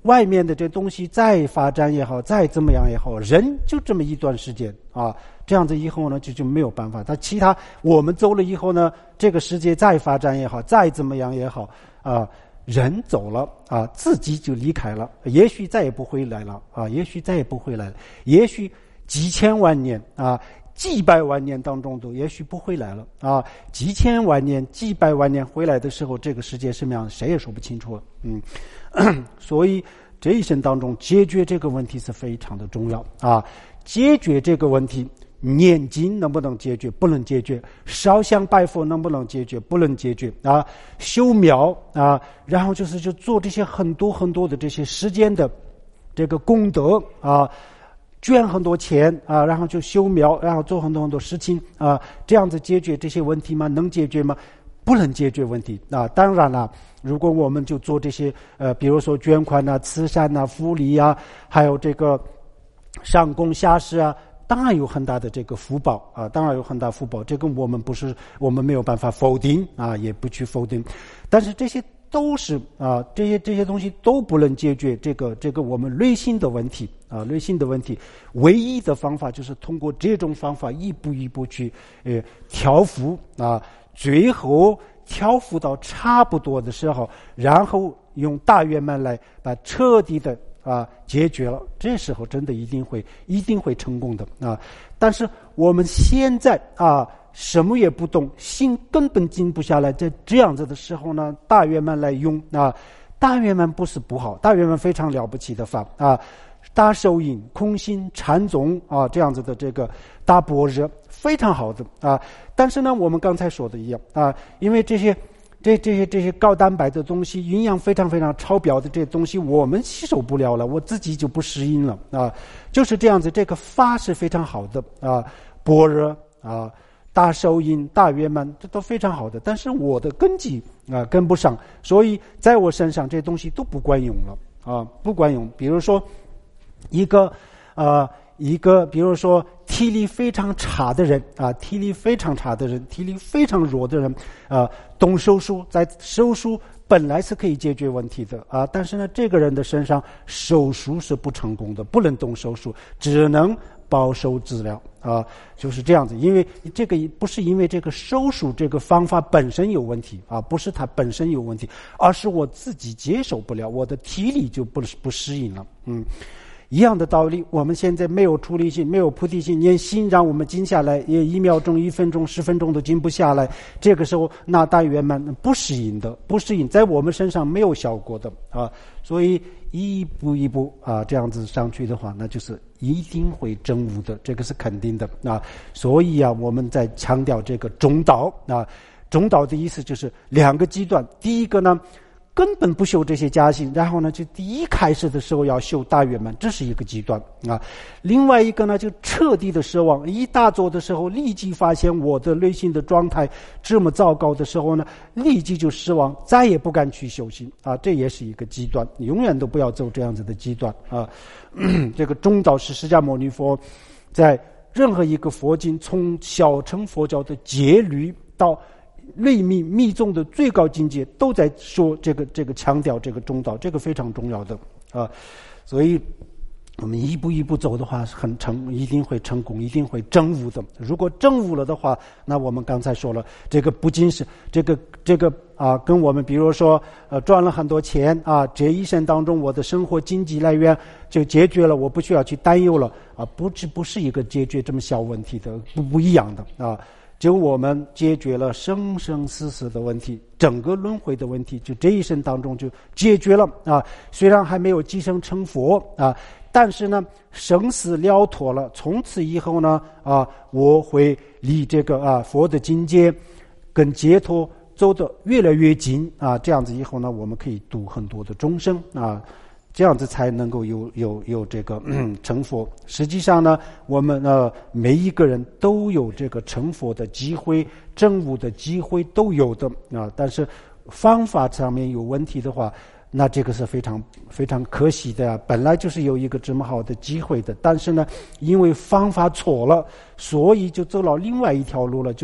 外面的这东西再发展也好，再怎么样也好，人就这么一段时间啊，这样子以后呢就没有办法。但其他我们走了以后呢，这个世界再发展也好，再怎么样也好啊，人走了啊，自己就离开了，也许再也不回来了啊，也许再也不回来了，也许几千万年啊。几百万年当中都也许不回来了啊！几千万年、几百万年回来的时候，这个世界什么样，谁也说不清楚。所以这一生当中解决这个问题是非常的重要啊！解决这个问题，念经能不能解决？不能解决。烧香拜佛能不能解决？不能解决啊！修庙啊，然后就做这些很多很多的这些时间的这个功德啊。捐很多钱啊，然后就修庙，然后做很多很多事情啊，这样子解决这些问题吗？能解决吗？不能解决问题啊。当然了，如果我们就做这些比如说捐款啊、慈善啊、福利啊，还有这个上供下施啊，当然有很大的这个福报啊，当然有很大福报，这个我们没有办法否定啊，也不去否定，但是这些都是啊，这些东西都不能解决这个我们内心的问题啊，内心的问题。唯一的方法就是通过这种方法一步一步去调伏啊，最后调伏到差不多的时候，然后用大圆满来把彻底的解决了，这时候真的一定会成功的啊。但是我们现在啊。什么也不懂，心根本静不下来，在这样子的时候呢，大圆满来用啊，大圆满不是不好，大圆满非常了不起的法啊，大手印、空心、禅宗啊，这样子的这个大般若非常好的啊。但是呢，我们刚才说的一样啊，因为这些高蛋白的东西，营养非常非常超标的这些东西，我们吸收不了了，我自己就不适应了啊，就是这样子。这个法是非常好的啊，般若啊。大手印、大圆满，这都非常好的，但是我的根基跟不上，所以在我身上这些东西都不管用了啊，不管用。比如说一个比如说体力非常差的人啊，体力非常弱的人动手术，在手术本来是可以解决问题的啊，但是呢，这个人的身上手术是不成功的，不能动手术，只能保守治疗啊，就是这样子。因为这个不是因为这个手术这个方法本身有问题啊，不是它本身有问题，而是我自己接受不了，我的体力就不适应了。一样的道理，我们现在没有出离心，没有菩提心，连心让我们静下来，也1秒钟、1分钟、10分钟都静不下来。这个时候，那大圆满不适应，在我们身上没有效果的啊。所以一步一步这样子上去的话，那就是一定会证悟的，这个是肯定的啊。所以我们在强调这个中道啊。中道的意思就是2个极端，第一个呢，根本不修这些加行，然后呢，就第一开始的时候要修大圆满，这是一个极端啊。另外一个呢，就彻底的奢望，一大做的时候，立即发现我的内心的状态这么糟糕的时候呢，立即就失望，再也不敢去修行啊。这也是一个极端，永远都不要走这样子的极端啊。这个中道是释迦牟尼佛在任何一个佛经，从小乘佛教的戒律到内密宗的最高境界，都在说这个强调这个中道，这个非常重要的啊。所以我们一步一步走的话，一定会成功，一定会证悟的。如果证悟了的话，那我们刚才说了，这个不仅是这个跟我们比如说赚了很多钱啊，这一生当中我的生活经济来源就解决了，我不需要去担忧了啊，不是一个解决这么小问题的，不一样的啊。就我们解决了生生死死的问题，整个轮回的问题，就这一生当中就解决了啊。虽然还没有即生成佛啊，但是呢，生死了脱了，从此以后呢我会离这个佛的境界跟解脱走得越来越近啊。这样子以后呢，我们可以度很多的众生啊。这样子才能够有这个成佛。实际上呢，我们每一个人都有这个成佛的机会，证悟的机会都有的啊。但是方法上面有问题的话，那这个是非常非常可惜的啊。本来就是有一个这么好的机会的，但是呢，因为方法错了，所以就走了另外一条路了，就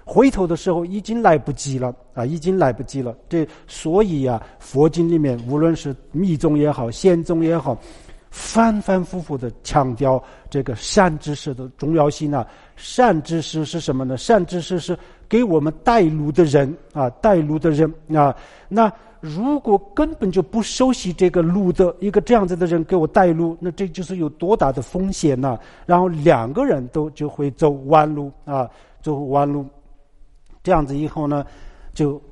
回头的时候已经来不及了啊，已经来不及了。所以啊，佛经里面无论是密宗也好，显宗也好，反反复复的强调这个善知识的重要性啊。善知识是什么呢？善知识是给我们带路的人啊，带路的人啊。那如果根本就不熟悉这个路的一个这样子的人给我带路，那这就是有多大的风险呢？然后两个人都就会走弯路啊，走弯路。这样子以后呢，就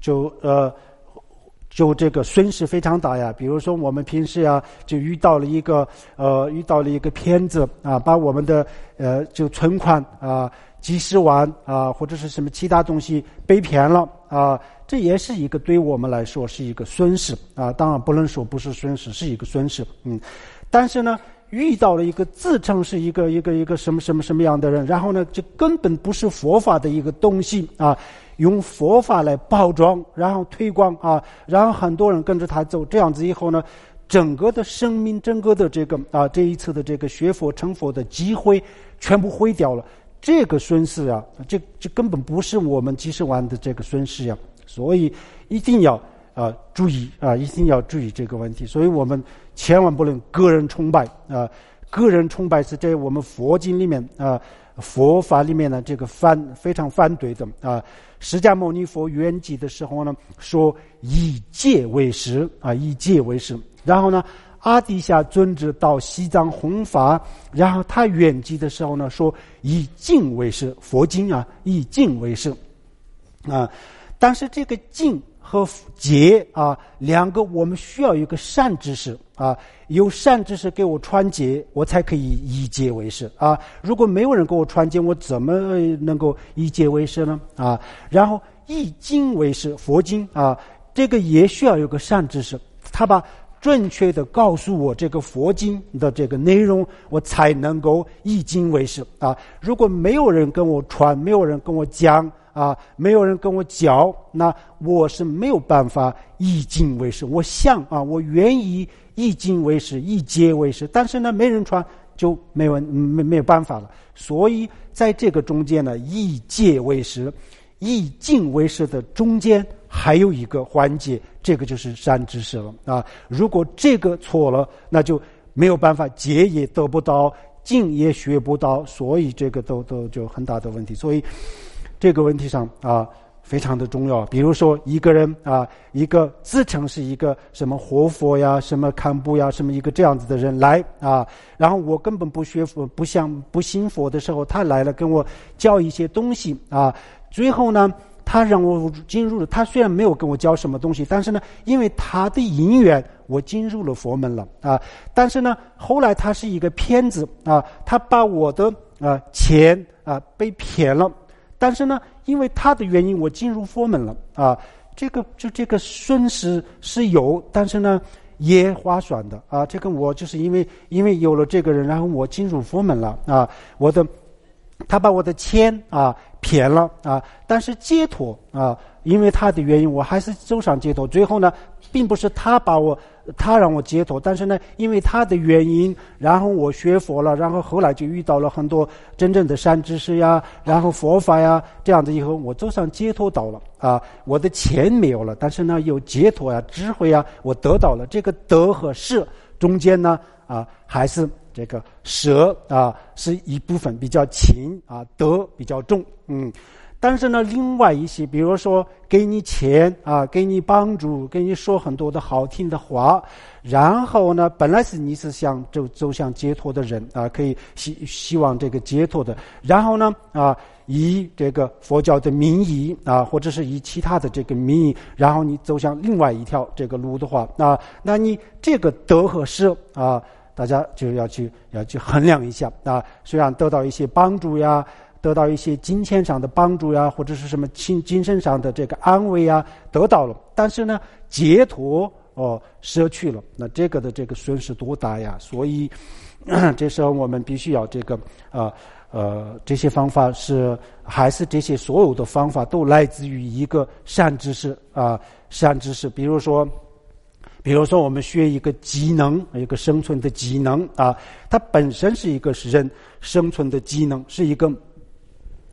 这个损失非常大呀。比如说我们平时啊，就遇到了一个骗子啊，把我们的就存款啊几十万啊，或者是什么其他东西被骗了啊，这也是一个对我们来说是一个损失啊。当然不能说不是损失，是一个损失。但是呢，遇到了一个自称是一个什么样的人，然后呢，这根本不是佛法的一个东西啊，用佛法来包装，然后推广啊，然后很多人跟着他走，这样子以后呢，整个的生命，整个的这个这一次的这个学佛成佛的机会全部毁掉了。这个损失啊，这根本不是我们几十万的这个损失呀，所以一定要注意啊，一定要注意这个问题。所以我们千万不能个人崇拜啊，个人崇拜是在我们佛经里面佛法里面呢这个非常反对的啊。释迦牟尼佛圆寂的时候呢，说以戒为师啊，以戒为师。然后呢，阿底峡尊者到西藏弘法，然后他圆寂的时候呢，说以净为师，佛经啊，以净为师啊。但是这个净和戒啊，两个我们需要一个善知识啊，有善知识给我传戒，我才可以以戒为师啊。如果没有人给我传戒，我怎么能够以戒为师呢啊？然后以经为师，佛经啊，这个也需要有个善知识，他把准确的告诉我这个佛经的这个内容，我才能够以经为师啊。如果没有人跟我传，没有人跟我讲啊，没有人跟我教，那我是没有办法以经为师。我想啊，我愿意以经为师，以戒为师，但是呢，没人传，就没有办法了。所以在这个中间呢，以戒为师，以经为师的中间还有一个环节，这个就是善知识了啊。如果这个错了，那就没有办法，戒也得不到，经也学不到，所以这个都就很大的问题。所以这个问题上啊，非常的重要。比如说一个人啊，一个自称是一个什么活佛呀，什么堪布呀，什么一个这样子的人来啊，然后我根本不学佛，不信佛的时候，他来了跟我教一些东西啊，最后呢，他让我进入了，他虽然没有跟我教什么东西，但是呢，因为他的因缘，我进入了佛门了啊。但是呢，后来他是一个骗子啊，他把我的钱被骗了。但是呢，因为他的原因，我进入佛门了啊。这个损失是有，但是呢，也划算的啊。这个我就是因为有了这个人，然后我进入佛门了啊。他把我的钱骗了啊，但是解脱啊，因为他的原因，我还是走上解脱。最后呢，并不是他让我解脱，但是呢，因为他的原因，然后我学佛了，然后后来就遇到了很多真正的善知识呀，然后佛法呀，这样子以后我走上解脱道了啊。我的钱没有了，但是呢，有解脱呀、智慧呀，我得到了。这个得和失中间呢还是这个舍是一部分比较轻得比较重。但是呢，另外一些，比如说给你钱给你帮助，给你说很多的好听的话，然后呢，本来你是想走向解脱的人可以希望这个解脱的，然后呢以这个佛教的名义或者是以其他的这个名义，然后你走向另外一条这个路的话那你这个得和失大家就要去衡量一下虽然得到一些帮助呀，得到一些金钱上的帮助呀，或者是什么精神上的这个安慰呀，得到了，但是呢，解脱失去了，那这个的这个损失多大呀？所以这时候我们必须要这个这些方法还是这些所有的方法都来自于一个善知识善知识。比如说我们学一个技能，一个生存的技能它本身是一个人生存的技能，是一个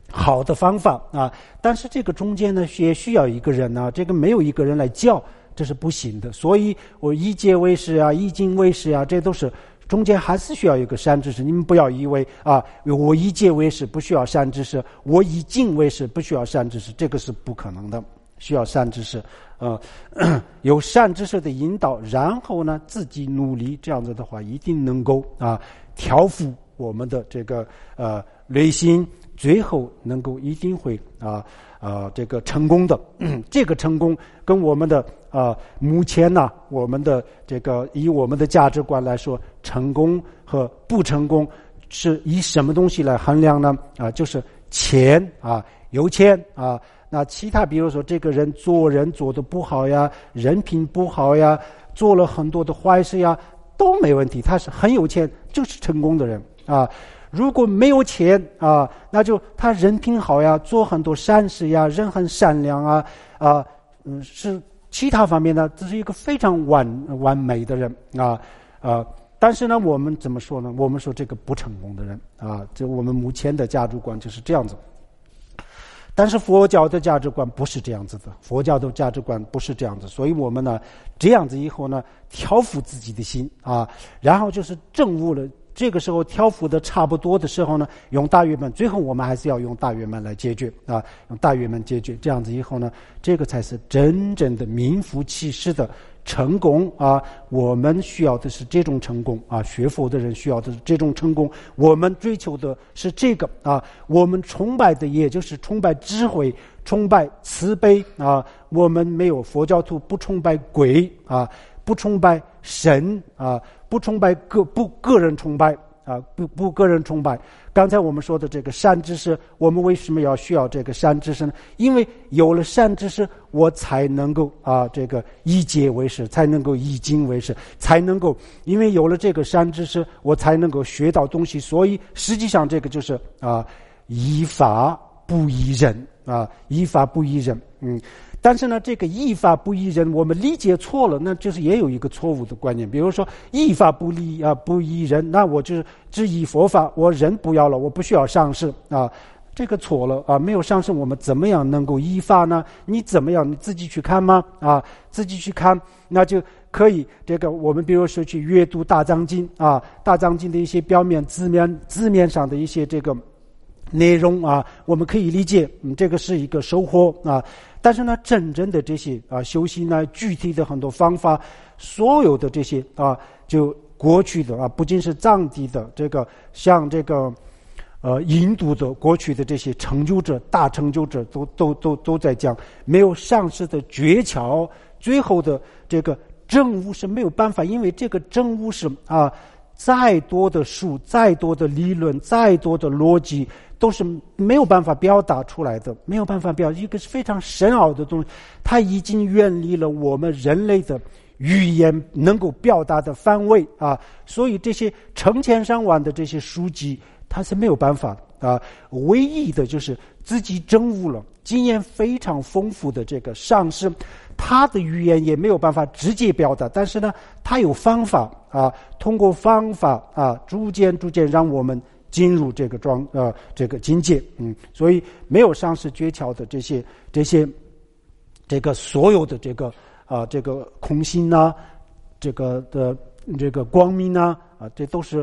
好的方法啊。但是这个中间呢，也需要一个人啊，这个没有一个人来教，这是不行的。所以我一戒为师啊，一精为师啊，这都是中间还是需要一个善知识。你们不要以为啊，我一戒为师不需要善知识，我一精为师不需要善知识，这个是不可能的，需要善知识。有善知识的引导，然后呢自己努力，这样子的话一定能够调伏我们的这个内心，最后能够一定会这个成功的。这个成功跟我们的目前呢，我们的这个以我们的价值观来说，成功和不成功是以什么东西来衡量呢？就是钱有钱那其他比如说这个人做人做得不好呀，人品不好呀，做了很多的坏事呀，都没问题，他是很有钱，就是成功的人如果没有钱那就他人品好呀，做很多善事呀，人很善良是其他方面呢，这是一个非常完美的人但是呢，我们怎么说呢？我们说这个不成功的人这我们目前的价值观就是这样子。但是佛教的价值观不是这样子的，佛教的价值观不是这样子，所以我们呢这样子以后呢，调伏自己的心然后就是证悟了。这个时候调伏的差不多的时候呢，用大圆满，最后我们还是要用大圆满来解决用大圆满解决，这样子以后呢，这个才是真正的名副其实的成功我们需要的是这种成功学佛的人需要的是这种成功，我们追求的是这个我们崇拜的也就是崇拜智慧，崇拜慈悲我们没有佛教徒不崇拜鬼不崇拜神不崇拜个人崇拜不个人崇拜。刚才我们说的这个善知识，我们为什么要需要这个善知识呢？因为有了善知识，我才能够这个以戒为师，才能够以精为师，才能够因为有了这个善知识，我才能够学到东西。所以实际上这个就是依法不依人依法不依人但是呢，这个依法不依人，我们理解错了，那就是也有一个错误的观念。比如说，依法不依人，那我就是只依佛法，我人不要了，我不需要上师这个错了没有上师，我们怎么样能够依法呢？你怎么样？你自己去看吗？自己去看，那就可以。这个我们比如说去阅读大藏经大藏经的一些表面字面上的一些这个内容我们可以理解这个是一个收获但是呢，真正的这些修行呢，具体的很多方法，所有的这些就过去的不仅是藏地的这个，像这个印度的过去的这些成就者、大成就者都在讲，没有上师的诀窍，最后的这个证悟是没有办法，因为这个证悟是再多的书、再多的理论、再多的逻辑，都是没有办法表达出来的，没有办法表达一个是非常深奥的东西，它已经远离了我们人类的语言能够表达的范围所以这些成千上万的这些书籍，它是没有办法唯一的就是自己证悟了，经验非常丰富的这个上师，他的语言也没有办法直接表达，但是呢，他有方法通过方法逐渐让我们进入这个这个境界所以没有上师诀窍的这些这个所有的这个这个空心这个的这个光明这都是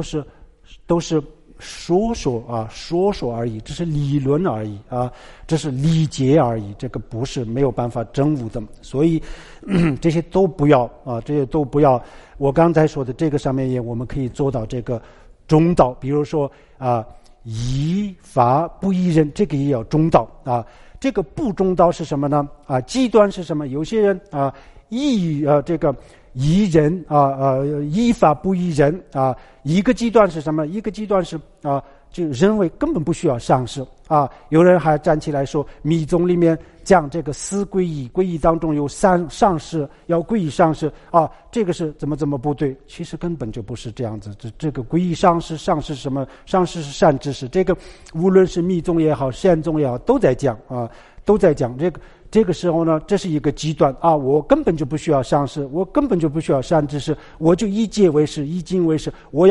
说而已，这是理论而已这是理解而已，这个不是没有办法证悟的。所以这些都不要这些都不要。我刚才说的这个上面也我们可以做到这个中道，比如说依法不依人，这个也要中道这个不中道是什么呢极端是什么？有些人这个依人依法不依人一个极端是什么？一个极端是就认为根本不需要上师有人还站起来说密宗里面讲这个四皈依，皈依当中有上师，要皈依上师这个是怎么不对？其实根本就不是这样子。这个皈依上师是什么？上师是善知识，这个无论是密宗也好，禅宗也好，都在讲这个时候呢，这是一个极端我根本就不需要上师，我根本就不需要善知识，我就以戒为师，以精为师，我要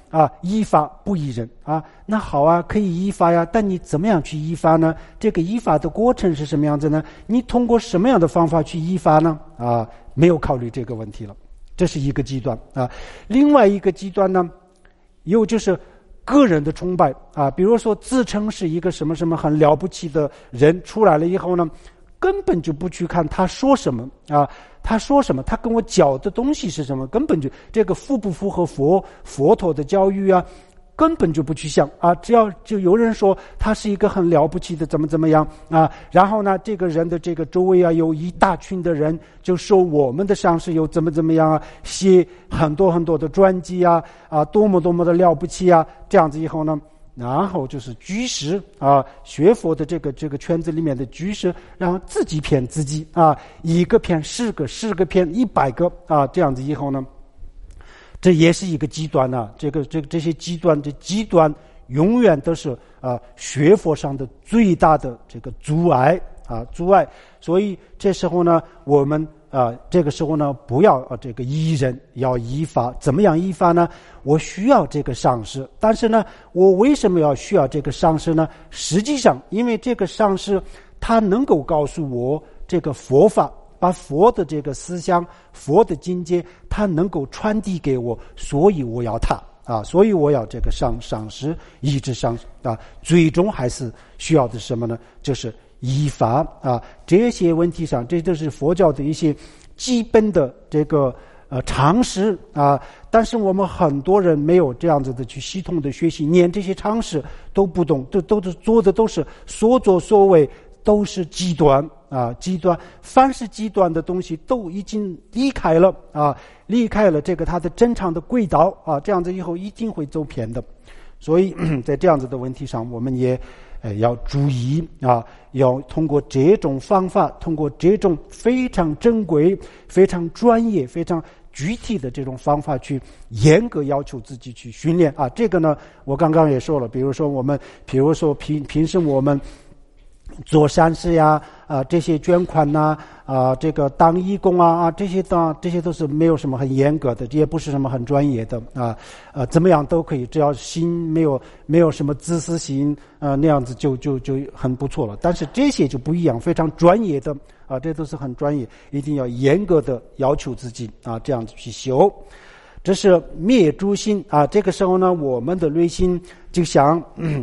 依法不依人啊。那好啊，可以依法呀，但你怎么样去依法呢？这个依法的过程是什么样子呢？你通过什么样的方法去依法呢？没有考虑这个问题了，这是一个极端啊。另外一个极端呢，有就是个人的崇拜啊，比如说自称是一个什么什么很了不起的人，出来了以后呢，根本就不去看他说什么啊，他说什么，他跟我讲的东西是什么，根本就这个符不符合佛陀的教育啊，根本就不去想啊。只要就有人说他是一个很了不起的怎么样啊，然后呢，这个人的这个周围啊有一大群的人就说我们的上师有怎么样啊，写很多很多的专辑啊，多么的了不起啊，这样子以后呢，然后就是居士啊，学佛的这个圈子里面的居士，然后自己骗自己啊，一个骗10个，10个骗100个啊，这样子以后呢，这也是一个极端啊。这些极端永远都是学佛上的最大的这个阻碍。所以这时候呢，我们这个时候呢，不要这个依人，要依法。怎么样依法呢？我需要这个上师，但是呢，我为什么要需要这个上师呢？实际上，因为这个上师他能够告诉我这个佛法，把佛的这个思想、佛的境界，他能够传递给我，所以我要他所以我要这个上师，一直上最终还是需要的什么呢？就是依法这些问题上，这都是佛教的一些基本的这个常识但是我们很多人没有这样子的去系统的学习，连这些常识都不懂，都是做的都是所作所为都是极端极端，凡是极端的东西都已经离开了这个它的正常的轨道这样子以后一定会走偏的。所以在这样子的问题上，我们也要注意要通过这种方法，通过这种非常珍贵、非常专业、非常具体的这种方法去严格要求自己去训练这个呢，我刚刚也说了，比如说平时我们做善事呀这些捐款这个当义工这些都是没有什么很严格的，也不是什么很专业的怎么样都可以，只要心没有什么自私心那样子就很不错了。但是这些就不一样，非常专业的这都是很专业，一定要严格的要求自己这样子去修。这是灭诸心这个时候呢，我们的内心就像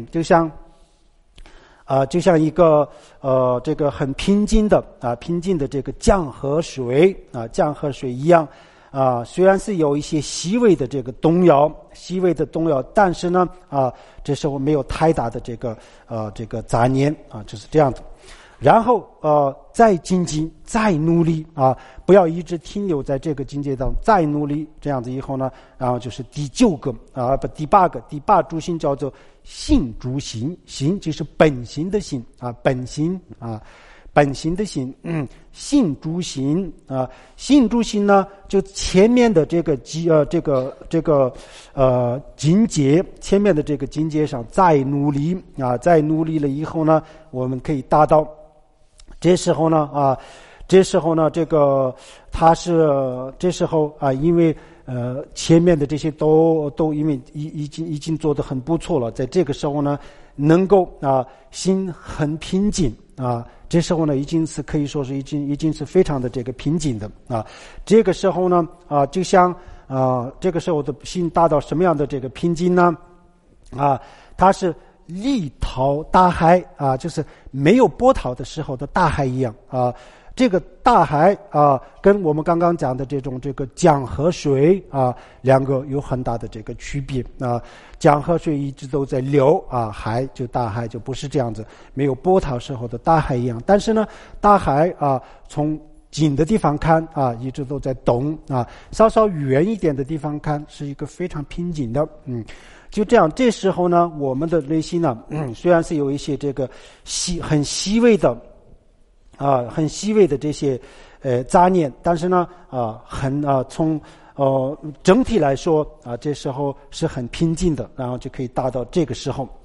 一个这个很平静的这个江河水一样虽然是有一些细微的这个动摇，但是呢这时候没有太大的这个杂念就是这样的。然后再精进，再努力不要一直停留在这个境界当中，再努力，这样子以后呢，然后就是第8个第8诸心叫做性诸心，心就是本心的心本心的心性诸心性诸心呢，就前面的这个境界，前面的这个境界上再努力了以后呢，我们可以达到。这时候呢这个它是这时候因为前面的这些都因为已经做得很不错了，在这个时候呢能够心很平静这时候呢已经是可以说是已经是非常的这个平静的这个时候呢就像这个时候的心达到什么样的这个平静呢它是力滔大海就是没有波涛的时候的大海一样这个大海跟我们刚刚讲的这个江河水两个有很大的这个区别江河水一直都在流大海就不是这样子，没有波涛时候的大海一样。但是呢，大海从近的地方看一直都在动稍稍远一点的地方看是一个非常平静的就这样。这时候呢，我们的内心呢虽然是有一些这个很细微的这些杂念，但是呢从整体来说这时候是很平静的，然后就可以达到这个时候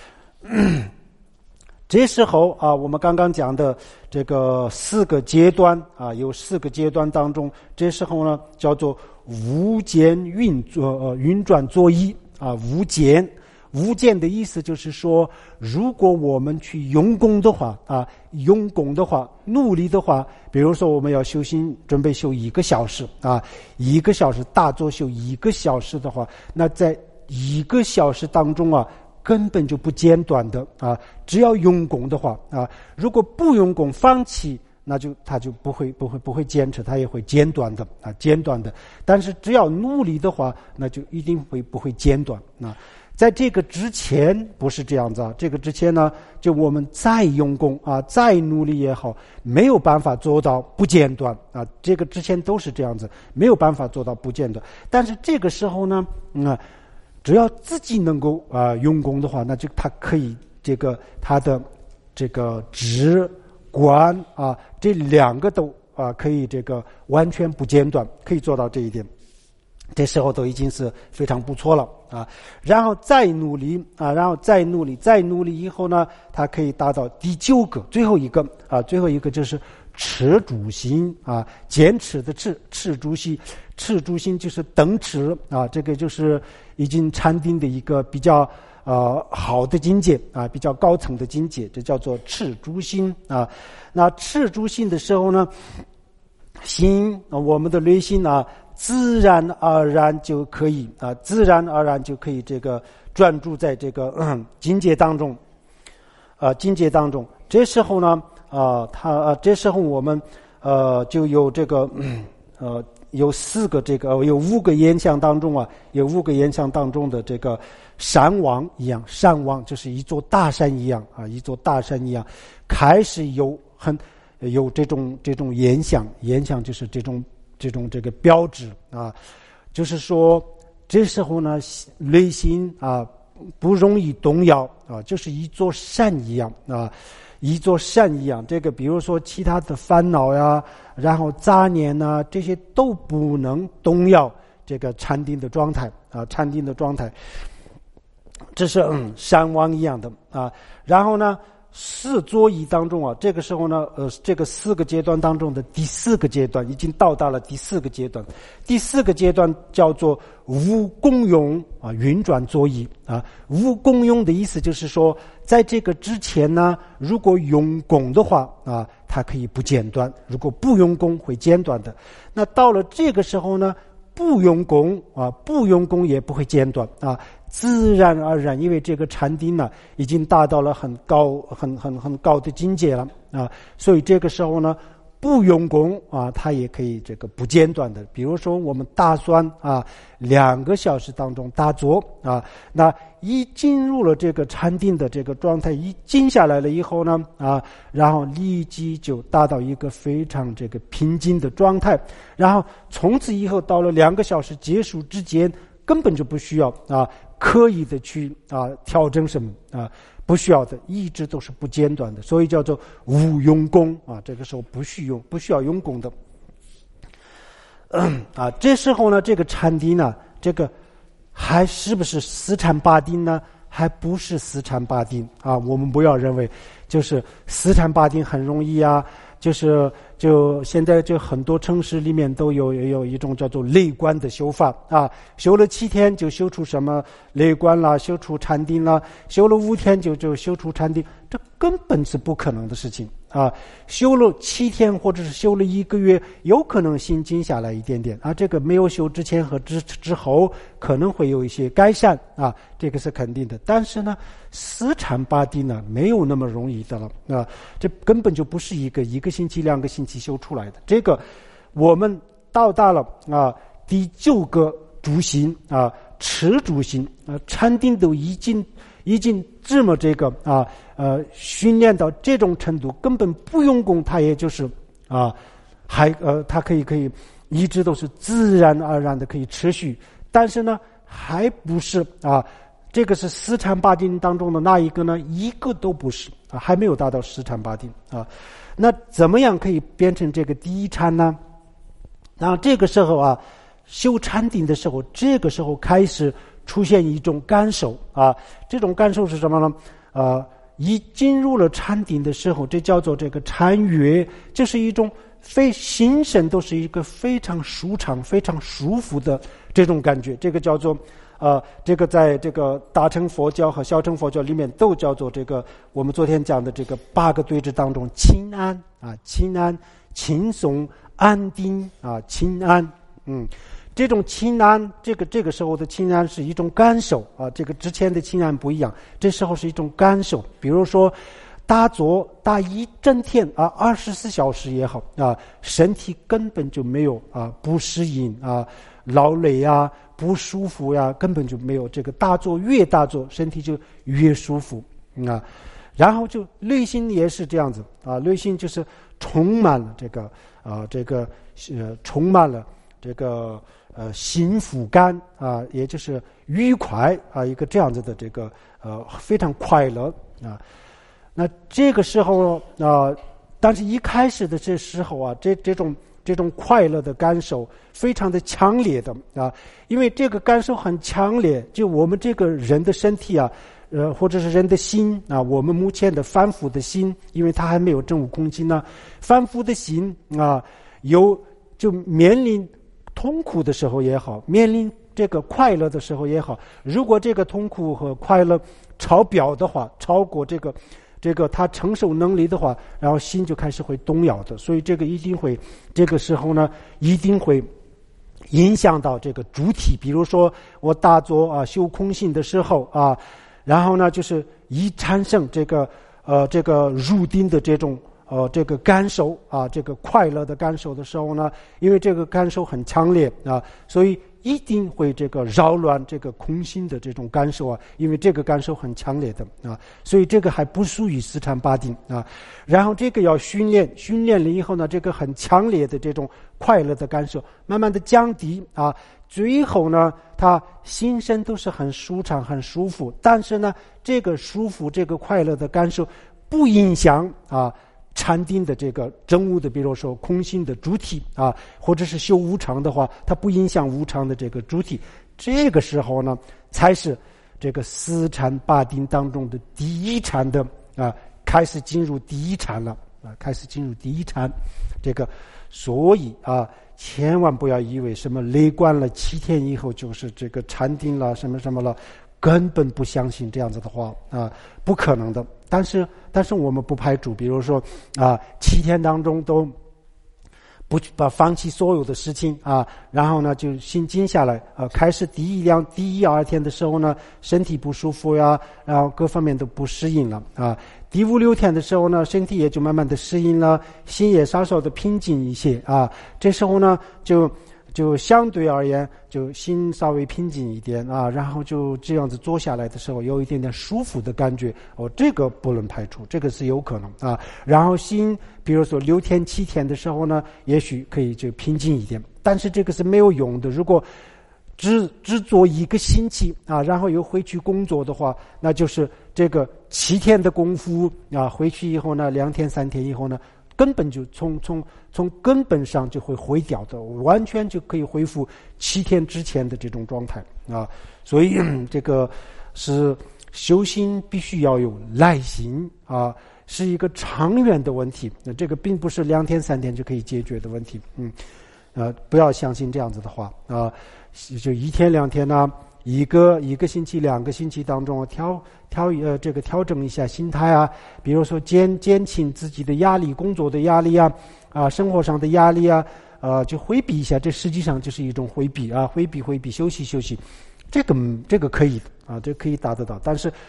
这时候我们刚刚讲的这个4个阶段有4个阶段当中，这时候呢叫做无间运转作意无间。无间的意思就是说，如果我们去用功的话努力的话，比如说我们要修心，准备修1个小时1个小时大坐修1个小时的话，那在1个小时当中根本就不间断的只要用功的话如果不用功放弃，那他就不会坚持，他也会间断的间断的。但是只要努力的话，那就一定不会间断在这个之前不是这样子这个之前呢，就我们再用功再努力也好，没有办法做到不间断这个之前都是这样子，没有办法做到不间断。但是这个时候呢只要自己能够用功的话，那就他可以他的这个直观这2个都可以完全不间断，可以做到这一点。这时候都已经是非常不错了然后再努力再努力以后呢，它可以达到第9个，最后一个就是持住心坚持的持住心就是等持这个就是已经禅定的一个比较好的境界比较高层的境界，这叫做持住心那持住心的时候呢，心我们的内心自然而然就可以这个专注在这个境界当中这时候呢这时候我们就有这个有5个现象当中有5个现象当中的这个山王一样，山王就是一座大山一样开始有这种现象就是这个标志就是说这时候呢内心不容易动摇就是一座山一样这个比如说其他的烦恼然后杂念这些都不能动摇这个禅定的状态这是山王一样的然后呢4座椅当中这个时候呢这个4个阶段当中的第4个阶段已经到达了第4个阶段。第4个阶段叫做无功用运转座椅无功用的意思就是说，在这个之前呢，如果用功的话它可以不间断，如果不用功会间断的。那到了这个时候呢，不用功也不会间断自然而然，因为这个禅定呢已经达到了很高的境界了所以这个时候呢不用功它也可以这个不间断的。比如说我们打算2个小时当中打坐那一进入了这个禅定的这个状态，一静下来了以后呢然后立即就达到一个非常这个平静的状态，然后从此以后到了2个小时结束之间根本就不需要刻意的去调整什么不需要的，一直都是不间断的，所以叫做无用功这个时候不需要用功的这时候呢这个禅定呢这个还是不是四禅八定呢？还不是四禅八定我们不要认为就是四禅八定很容易就现在就很多城市里面都有一种叫做内观的修法修了7天就修出什么内观啦，修出禅定啦，修了5天就修出禅定，这根本是不可能的事情修了7天或者是修了1个月，有可能心静下来一点点这个没有修之前和之后可能会有一些改善这个是肯定的。但是呢四禅八定呢没有那么容易的了这根本就不是一个星期2个星期修出来的。这个我们到达了第9个住心持住心禅定都已经这么这个训练到这种程度，根本不用功，它也就是它可以一直都是自然而然的可以持续。但是呢还不是这个是四禅八定当中的那一个呢？一个都不是还没有达到四禅八定那怎么样可以变成这个第一禅呢？然后这个时候修禅定的时候，这个时候开始出现一种感受这种感受是什么呢？一进入了禅定的时候，这叫做这个禅悦，就是一种心神都是一个非常舒畅非常舒服的这种感觉，这个叫做这个在这个大乘佛教和小乘佛教里面都叫做这个我们昨天讲的这个8个对治当中轻安轻安、轻松、安定轻安。这种轻安，这个时候的轻安是一种感受这个之前的轻安不一样，这时候是一种感受。比如说打坐打一整天24小时也好身体根本就没有不适应劳累不舒服根本就没有。这个越大坐身体就越舒服然后就内心也是这样子内心就是充满了充满了这个幸福感也就是愉快一个这样子的这个非常快乐那这个时候但是一开始的这时候这种快乐的感受非常的强烈的因为这个感受很强烈，就我们这个人的身体或者是人的心我们目前的凡夫的心，因为它还没有证悟空心凡夫的心就面临痛苦的时候也好，面临这个快乐的时候也好，如果这个痛苦和快乐超标的话，超过这个他承受能力的话，然后心就开始会动摇的。所以这个一定会，这个时候呢一定会影响到这个主体。比如说我打坐修空性的时候然后呢就是一产生这个入定的这种这个感受这个快乐的感受的时候呢，因为这个感受很强烈所以一定会这个扰乱这个空心的这种感受因为这个感受很强烈的所以这个还不属于四禅八定然后这个要训练了以后呢，这个很强烈的这种快乐的感受慢慢的降低最后呢他心身都是很舒畅很舒服，但是呢这个舒服这个快乐的感受不影响禅定的这个真悟的，比如说空性的主体或者是修无常的话，它不影响无常的这个主体。这个时候呢，才是这个四禅八定当中的第一禅的开始进入第一禅了开始进入第一禅。这个所以千万不要以为什么累观了7天以后就是这个禅定了什么什么了，根本不相信这样子的话不可能的。但是我们不排除，比如说7天当中都不放弃所有的事情然后呢就心静下来开始第一2天的时候呢，身体不舒服然后各方面都不适应了第5、6天的时候呢，身体也就慢慢的适应了，心也稍稍的平静一些这时候呢就相对而言就心稍微平静一点然后就这样子坐下来的时候有一点点舒服的感觉这个不能排除，这个是有可能然后心比如说6天7天的时候呢，也许可以就平静一点，但是这个是没有用的。如果只做1个星期然后又回去工作的话，那就是这个7天的功夫回去以后呢2天3天以后呢，根本就从根本上就会毁掉的，完全就可以恢复7天之前的这种状态所以这个是修行必须要有耐心是一个长远的问题，这个并不是2天3天就可以解决的问题不要相信这样子的话就1天2天一个星期2个星期当中调整一下心态比如说减轻自己的压力，工作的压力生活上的压力就回避一下，这实际上就是一种回避回避休息这个可以的这可以达得到，但是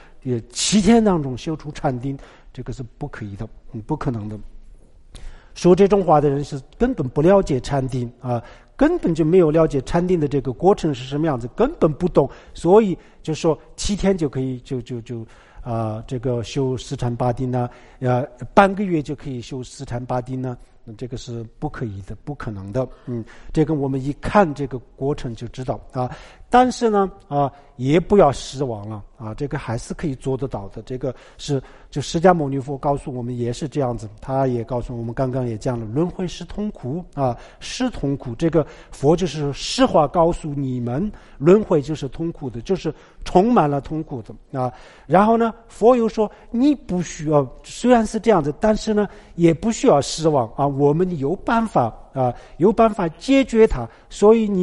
7天当中修出禅定，这个是不可以的不可能的。说这种话的人是根本不了解禅定根本就没有了解禅定的这个过程是什么样子，根本不懂，所以就说7天就可以就这个修四禅八定半个月就可以修四禅八定这个是不可以的，不可能的这个我们一看这个过程就知道但是呢也不要失望了这个还是可以做得到的。这个是就释迦牟尼佛告诉我们也是这样子，他也告诉我们，刚刚也讲了，轮回是痛苦是痛苦，这个佛就是实话告诉你们，轮回就是痛苦的，就是充满了痛苦的然后呢佛又说你不需要，虽然是这样子，但是呢也不需要失望我们有办法解决它，所以你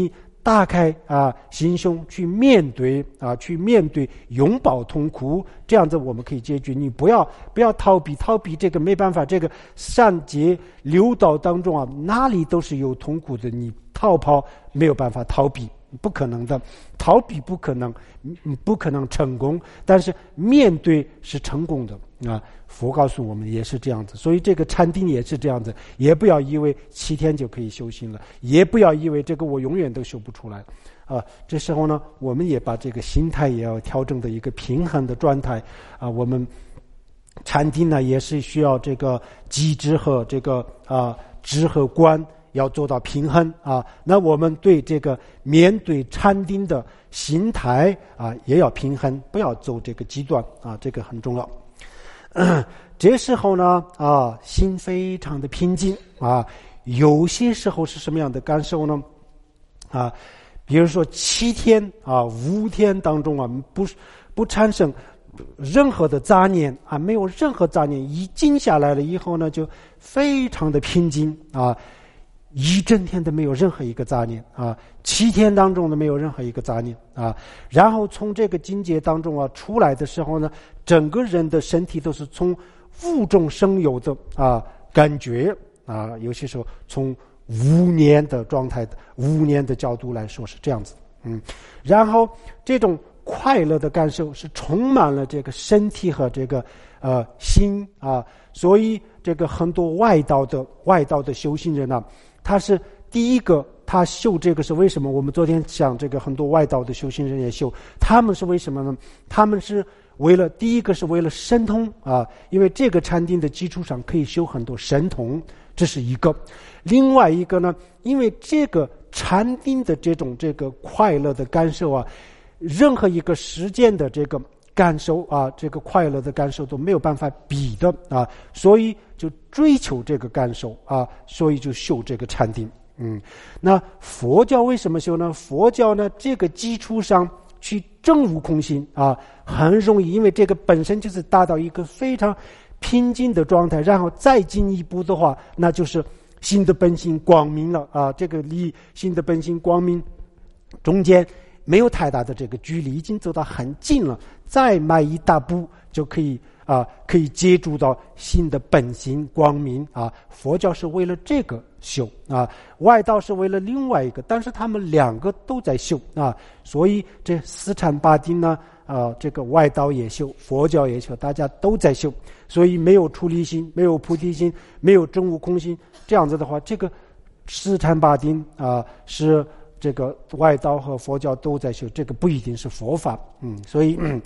打开心胸去面对拥抱痛苦，这样子我们可以解决。你不要逃避这个没办法，这个善劫流道当中哪里都是有痛苦的，你逃跑没有办法逃避，不可能的，逃避不可能成功，但是面对是成功的佛告诉我们也是这样子，所以这个禅定也是这样子，也不要以为7天就可以修行了，也不要以为这个我永远都修不出来这时候呢，我们也把这个心态也要调整的一个平衡的状态我们禅定呢也是需要这个机智和这个知和观要做到平衡那我们对这个面对禅定的心态也要平衡，不要走这个极端这个很重要。这时候呢心非常的平静有些时候是什么样的感受呢比如说7天5天当中不产生任何的杂念没有任何杂念，一静下来了以后呢就非常的平静一整天都没有任何一个杂念7天当中都没有任何一个杂念然后从这个境界当中出来的时候呢，整个人的身体都是从无中生有的感觉有些时候从无念的状态无念的角度来说是这样子然后这种快乐的感受是充满了这个身体和这个心所以这个很多外道的修行人他是第一个，他修这个是为什么？我们昨天讲这个很多外道的修行人也修，他们是为什么呢？他们是为了第一个是为了神通因为这个禅定的基础上可以修很多神通，这是一个。另外一个呢，因为这个禅定的这个快乐的感受任何一个时间的这个感受这个快乐的感受都没有办法比的所以就追求这个感受所以就修这个禅定那佛教为什么修呢？佛教呢这个基础上去证悟空性很容易，因为这个本身就是达到一个非常平静的状态，然后再进一步的话，那就是心的本性光明了这个离心的本性光明中间没有太大的这个距离，已经走到很近了，再迈一大步就可以接触到心的本性光明佛教是为了这个修外道是为了另外一个，但是他们两个都在修所以这四禅八定呢这个外道也修，佛教也修，大家都在修，所以没有出离心，没有菩提心，没有证悟空心，这样子的话，这个四禅八定是这个外道和佛教都在修，这个不一定是佛法所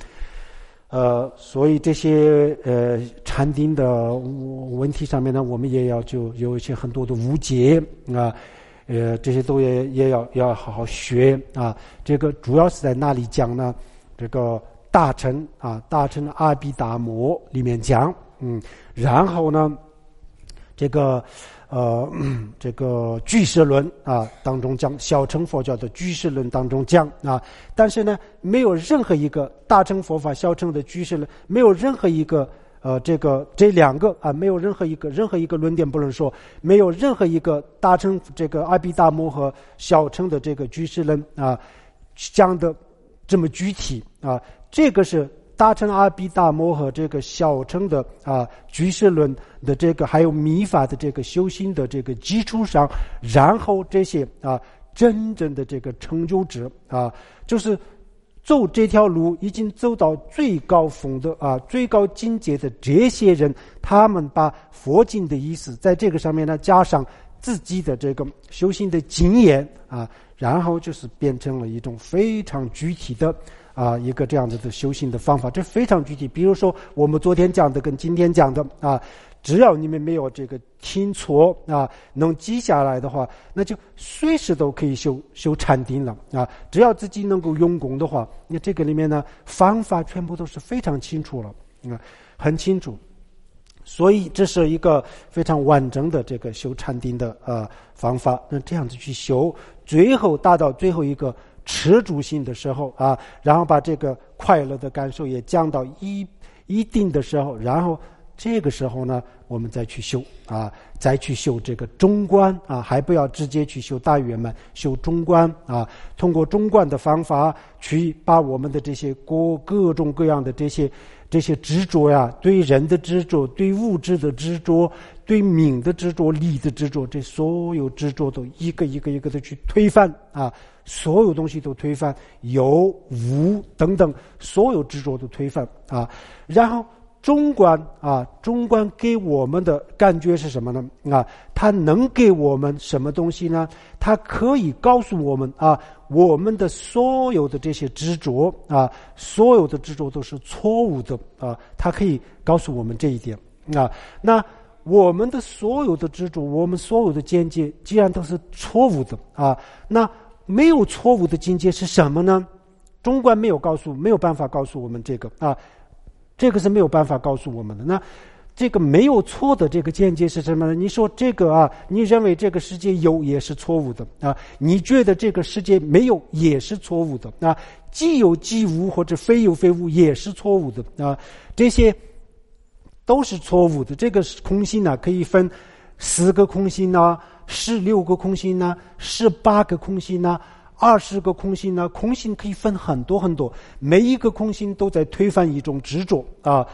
以这些禅定的问题上面呢，我们也要就有一些很多的误解这些都也要好好学这个主要是在哪里讲呢？这个大乘阿毗达摩里面讲然后呢这个俱舍论当中讲，小乘佛教的俱舍论当中讲但是呢没有任何一个大乘佛法小乘的俱舍论没有任何一个这两个没有任何一个论点不能说，没有任何一个大乘这个阿毗达摩和小乘的这个俱舍论讲的这么具体这个是大乘阿毗达摩和这个小乘的俱舍论的这个还有密法的这个修行的这个基础上，然后这些真正的这个成就者就是走这条路已经走到最高峰的最高境界的这些人，他们把佛经的意思在这个上面呢加上自己的这个修行的经验然后就是变成了一种非常具体的一个这样子的修行的方法，这非常具体。比如说我们昨天讲的跟今天讲的只要你们没有这个听错能记下来的话，那就随时都可以修禅定了只要自己能够用功的话，那这个里面呢方法全部都是非常清楚了很清楚。所以这是一个非常完整的这个修禅定的方法，那这样子去修，最后达到最后一个持住性的时候然后把这个快乐的感受也降到一定的时候，然后这个时候呢我们再去修啊，再去修这个中观啊，还不要直接去修大圆满，修中观啊，通过中观的方法去把我们的这些各种各样的这些执着呀，对人的执着，对物质的执着，对名的执着，利的执着，这所有执着都一个一个的去推翻啊，所有东西都推翻，有无等等，所有执着都推翻啊。然后中观给我们的感觉是什么呢？啊，它能给我们什么东西呢？它可以告诉我们啊，我们的所有的这些执着啊，所有的执着都是错误的啊，它可以告诉我们这一点啊。那我们的所有的执着，我们所有的见解，既然都是错误的啊，那没有错误的境界是什么呢？中观没有办法告诉我们这个啊。这个是没有办法告诉我们的。那这个没有错的这个见解是什么呢？你说这个啊，你认为这个世界有也是错误的啊，你觉得这个世界没有也是错误的啊，既有既无或者非有非无也是错误的啊，这些都是错误的。这个空性呢，可以分4个空性啊，16个空性啊，18个空性啊，20个空性呢，空性可以分很多很多，每一个空性都在推翻一种执着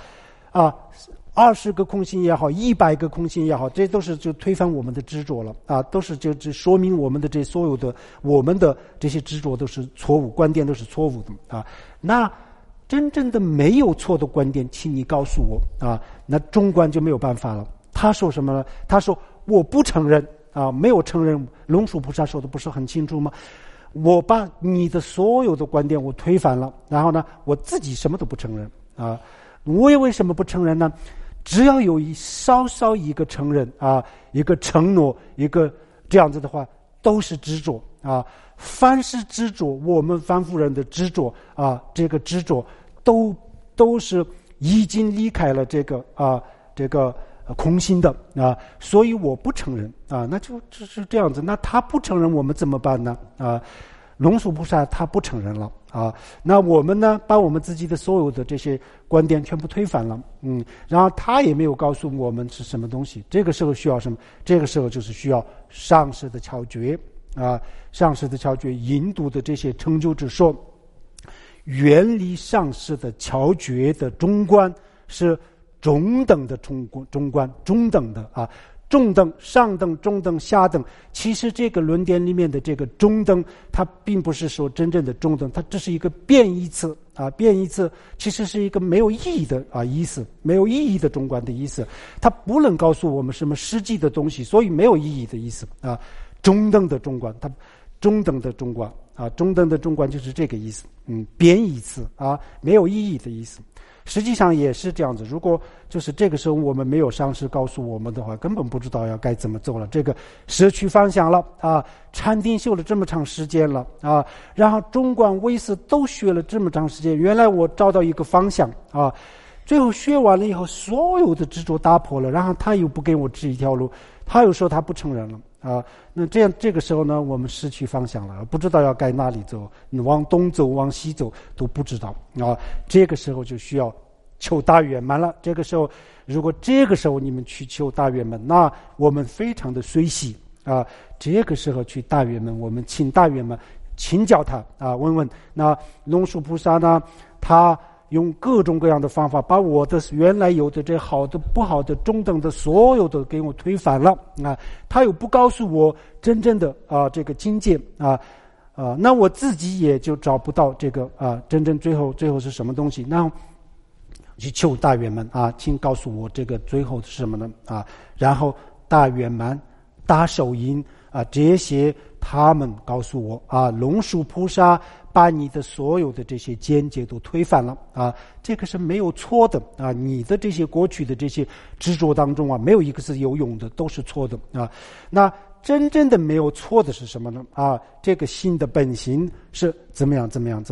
20个空性也好，100个空性也好，这都是就推翻我们的执着了啊，都是就说明我们的这所有的我们的这些执着都是错误，观点都是错误的啊。那真正的没有错的观点，请你告诉我啊，那中观就没有办法了。他说什么呢？他说我不承认啊，没有承认。龙树菩萨说的不是很清楚吗？我把你的所有的观点我推翻了，然后呢，我自己什么都不承认啊。我也为什么不承认呢？只要有稍一个承认啊，一个承诺，一个这样子的话，都是执着啊。凡是执着，我们凡夫人的执着啊，这个执着都是已经离开了这个空性的啊，所以我不承认啊，那就是这样子。那他不承认，我们怎么办呢？啊，龙树菩萨他不承认了啊，那我们呢，把我们自己的所有的这些观点全部推翻了，然后他也没有告诉我们是什么东西。这个时候需要什么？这个时候就是需要上师的巧觉啊，上师的巧觉，印度的这些成就者说，原理上师的巧觉的中观是中等的中观，中等的啊，中等、上等、中等、下等。其实这个论点里面的这个中等，它并不是说真正的中等，它这是一个变义词啊，变义词其实是一个没有意义的啊意思，没有意义的中观的意思，它不能告诉我们什么实际的东西，所以没有意义的意思啊。中等的中观，它中等的中观啊，中等的中观就是这个意思，变义词啊，没有意义的意思。实际上也是这样子，如果就是这个时候我们没有上师告诉我们的话，根本不知道要该怎么做了，这个失去方向了啊！禅定修了这么长时间了啊，然后中观唯识都学了这么长时间，原来我找到一个方向啊，最后学完了以后，所有的执着打破了，然后他又不给我指一条路，他又说他不承认了啊，那这样这个时候呢，我们失去方向了，不知道要该哪里走，往东走往西走都不知道啊。这个时候就需要求大圆满了。这个时候，如果这个时候你们去求大圆满，那我们非常的随喜啊。这个时候去大圆满，我们请大圆满请教他啊，问问那龙树菩萨呢，他用各种各样的方法把我的原来有的这好的不好的中等的所有的给我推翻了啊，他又不告诉我真正的这个境界那我自己也就找不到这个真正最后是什么东西，那去求大圆满啊，请告诉我这个最后是什么呢然后大圆满大手印这些他们告诉我龙树菩萨把你的所有的这些见解都推翻了这个是没有错的你的这些过去的这些执着当中没有一个是有用的，都是错的那真正的没有错的是什么呢这个心的本性是怎么样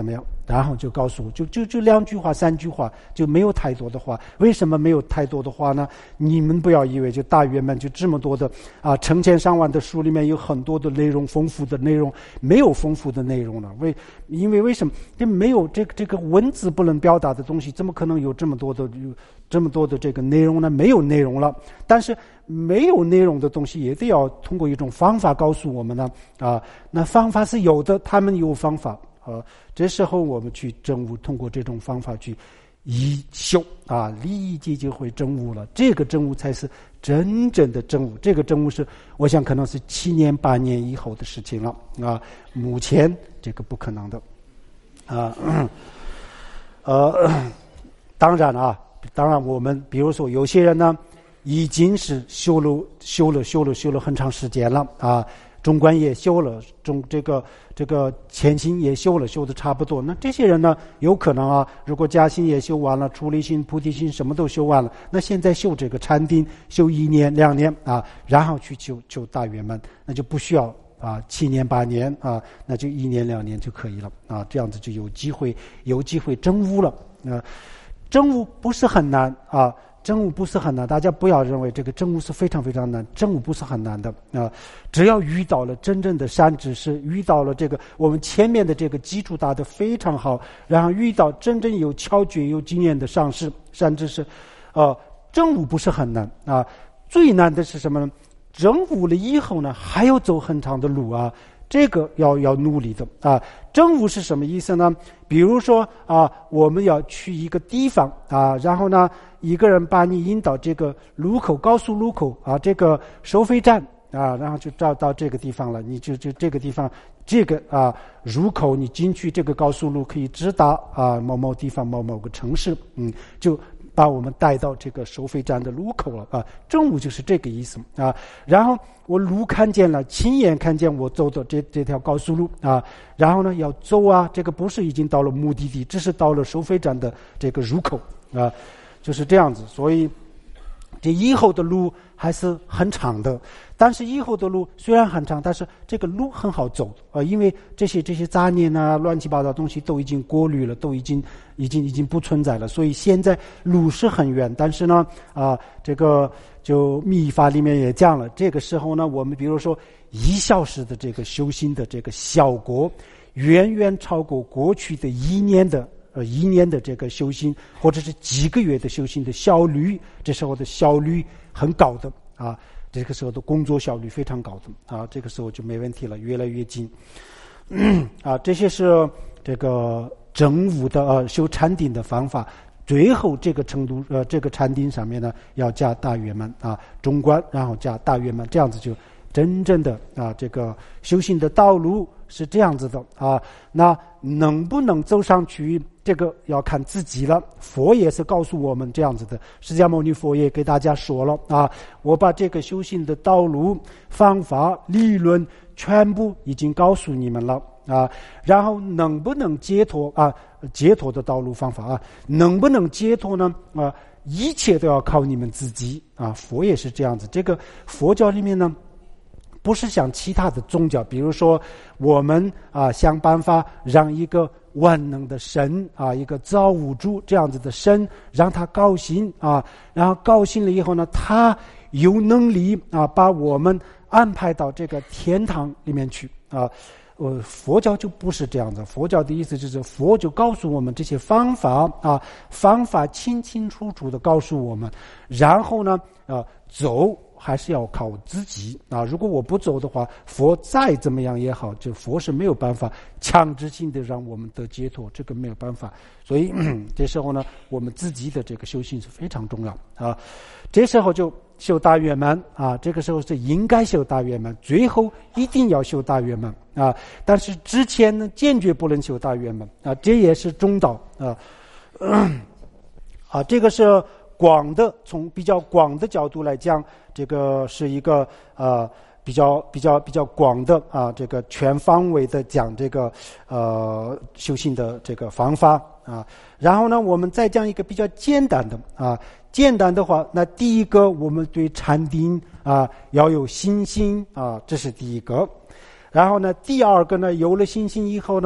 然后就告诉我，就2句话3句话，就没有太多的话。为什么没有太多的话呢？你们不要以为就大圆满就这么多的成千上万的书里面有很多的内容，丰富的内容，没有丰富的内容了。因为为什么？这没有这个文字不能表达的东西，怎么可能有这么多的这个内容呢？没有内容了。但是没有内容的东西也得要通过一种方法告诉我们呢那方法是有的，他们有方法这时候我们去证悟，通过这种方法去修利益界就会证悟了。这个证悟才是真正的证悟。这个证悟是我想可能是7年8年以后的事情了目前这个不可能的当然我们比如说有些人呢已经是修了很长时间了中观也修了，这个前心也修的差不多。那这些人呢，有可能如果加心也修完了，出离心、菩提心什么都修完了，那现在修这个禅定，修1年2年然后去求大圆满，那就不需要7年8年那就1年2年就可以了这样子就有机会证悟了证悟不是很难证悟不是很难，大家不要认为这个证悟是非常非常难，证悟不是很难的只要遇到了真正的善知识，遇到了这个我们前面的这个基础打得非常好，然后遇到真正有巧觉有经验的善知识证悟不是很难最难的是什么呢？证悟了以后呢，还要走很长的路这个要努力的证悟是什么意思呢？比如说我们要去一个地方然后呢一个人把你引到这个路口，高速路口这个收费站然后就到这个地方了，你就这个地方这个入口你进去，这个高速路可以直达某某地方某个城市就把我们带到这个收费站的路口了证悟就是这个意思然后我路看见了，亲眼看见我走的这条高速路然后呢要走这个不是已经到了目的地，只是到了收费站的这个入口就是这样子。所以这以后的路还是很长的，但是以后的路虽然很长，但是这个路很好走因为这些杂念乱七八糟的东西都已经过滤了，都已经不存在了。所以现在路是很远，但是呢这个就密法里面也讲了，这个时候呢我们比如说1小时的这个修行的这个效果远远超过过去的1年的这个修行，或者是几个月的修行的效率，这时候的效率很高的这个时候的工作效率非常高的这个时候就没问题了，越来越近这些是这个证悟的修禅定的方法。最后这个程度这个禅定上面呢要加大圆满中观，然后加大圆满，这样子就真正的这个修行的道路是这样子的那能不能走上去，这个要看自己了。佛也是告诉我们这样子的，释迦牟尼佛也给大家说了我把这个修行的道路方法理论全部已经告诉你们了然后能不能解脱解脱的道路方法能不能解脱呢一切都要靠你们自己佛也是这样子。这个佛教里面呢不是像其他的宗教，比如说我们想办法让一个万能的神一个造物主这样子的神让他高兴然后高兴了以后呢，他有能力把我们安排到这个天堂里面去佛教就不是这样子。佛教的意思就是佛就告诉我们这些方法方法清清楚楚的告诉我们，然后呢走还是要靠自己如果我不走的话，佛再怎么样也好，就佛是没有办法强制性的让我们得解脱，这个没有办法。所以这时候呢我们自己的这个修行是非常重要这时候就修大圆满这个时候是应该修大圆满，最后一定要修大圆满但是之前呢坚决不能修大圆满这也是中道这个是广的，从比较广的角度来讲，这个是一个比较广的这个全方位的讲这个修行的这个方法然后呢我们再讲一个比较简单的简单的话，那第一个我们对禅定要有信心这是第一个。然后呢第二个呢，有了信心以后呢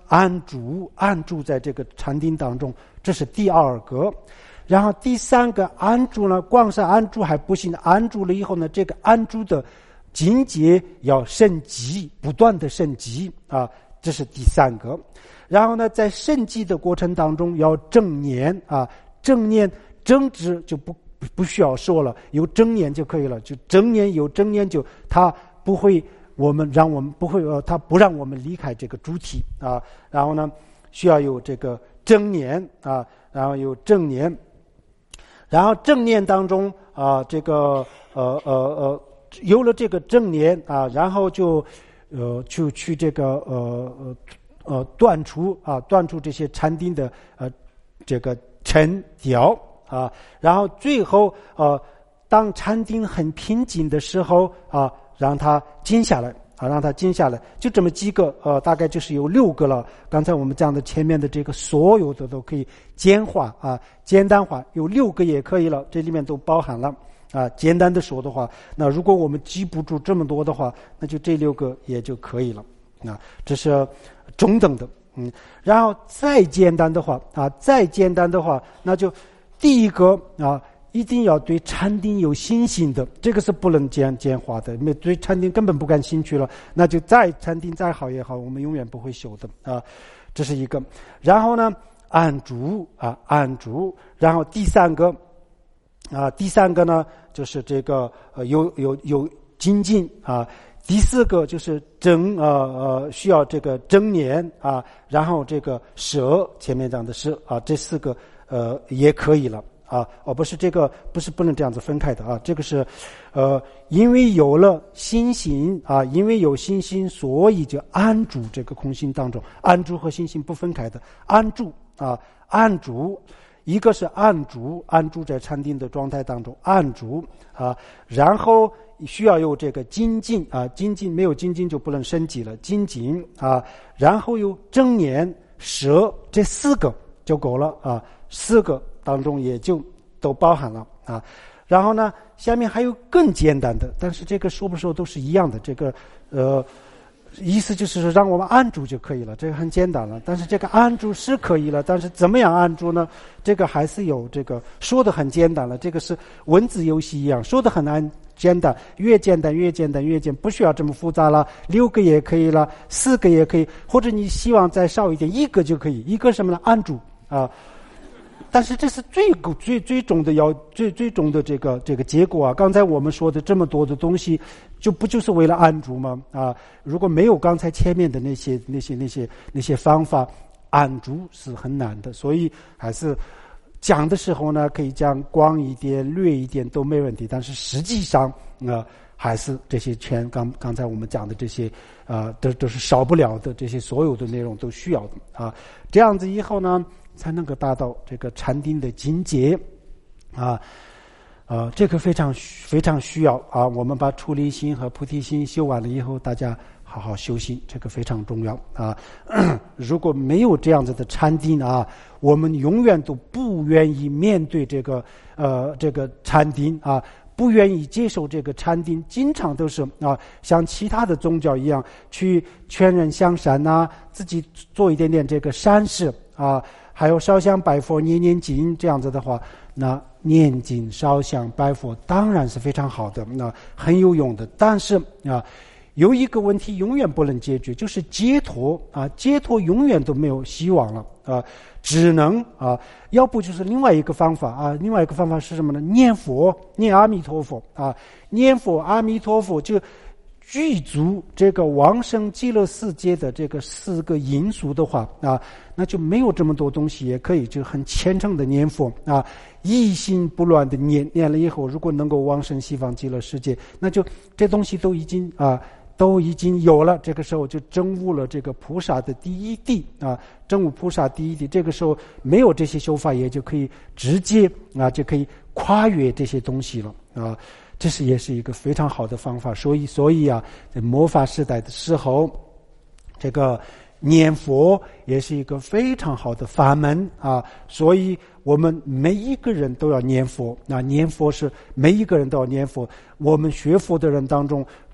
安住在这个禅定当中，这是第二个。然后第三个安住呢，光是安住还不行，安住了以后呢，这个安住的境界要升级，不断的升级啊，这是第三个。然后呢，在升级的过程当中要正念啊，正念正知就不需要说了，有正念就可以了，就正念有正念就他不会他不让我们离开这个主体啊。然后呢，需要有这个正念啊，然后有正念，然后正念当中啊，这个有了这个正念啊，然后就去这个断除这些禅定的这个沉掉啊，然后最后当禅定很平静的时候啊，让它静下来啊，让它静下来，就这么几个大概就是有6个了。刚才我们讲的前面的这个所有的都可以简化啊，简单化，有6个也可以了，这里面都包含了啊。简单的说的话，那如果我们记不住这么多的话，那就这6个也就可以了啊。这是中等的，然后再简单的话，那就第一个啊，一定要对禅定有信心的，这个是不能简化的。对禅定根本不感兴趣了，那就再禅定再好也好，我们永远不会修的啊。这是一个。然后呢，安住。然后第三个呢，就是这个有精进啊。第4个就是需要这个正念啊，然后这个舍，前面讲的是啊，这4个也可以了啊。不是这个不能这样子分开的啊。这个是因为有了信心啊，因为有信心，所以就安住这个空心当中。安住和信心不分开的，安住啊，安住。一个是安住在禅定的状态当中，安住啊，然后需要有这个精进啊，精进没有精进就不能升级了，精进啊，然后有正念舍，这4个就够了啊，4个当中也就都包含了啊。然后呢，下面还有更简单的，但是这个说不说都是一样的，这个意思就是说让我们安住就可以了，这个很简单了。但是这个安住是可以了，但是怎么样安住呢？这个还是有这个说的很简单了，这个是文字游戏一样，说的很简单，越简单，不需要这么复杂了。6个也可以了，4个也可以，或者你希望再少一点，1个就可以。1个什么呢？安住啊。但是这是最终的最终的这个结果啊！刚才我们说的这么多的东西，不就是为了安住吗？啊，如果没有刚才前面的那些方法，安住是很难的。所以还是讲的时候呢，可以讲广一点、略一点都没问题。但是实际上还是这些刚才我们讲的这些都是少不了的，这些所有的内容都需要的啊。这样子以后呢，才能够达到这个禅定的境界啊。这个非常需要啊。我们把出离心和菩提心修完了以后，大家好好修行，这个非常重要啊。如果没有这样子的禅定啊，我们永远都不愿意面对这个禅定啊，不愿意接受这个禅定，经常都是像其他的宗教一样去劝人向善啊，自己做一点点这个善事啊，还有烧香拜佛、念经，这样子的话，那念经、烧香、拜佛当然是非常好的，那很有用的。但是有一个问题永远不能解决，就是解脱啊，解脱永远都没有希望了啊，只能要不就是另外一个方法啊，另外一个方法是什么呢？念佛，念阿弥陀佛啊，念佛阿弥陀佛就具足这个往生极乐世界的这个4个因素的话啊，那就没有这么多东西，也可以就很虔诚的念佛啊，一心不乱的念了以后，如果能够往生西方极乐世界，那就这东西都已经有了。这个时候就证悟了这个菩萨的第一地啊，证悟菩萨第一地。这个时候没有这些修法，也就可以直接就可以跨越这些东西了啊。这也是一个非常好的方法。所以在末法时代的时候，这个念佛也是一个非常好的法门啊。所以我们每一个人都要念佛，那念佛是每一个人都要念佛。我们学佛的人当中，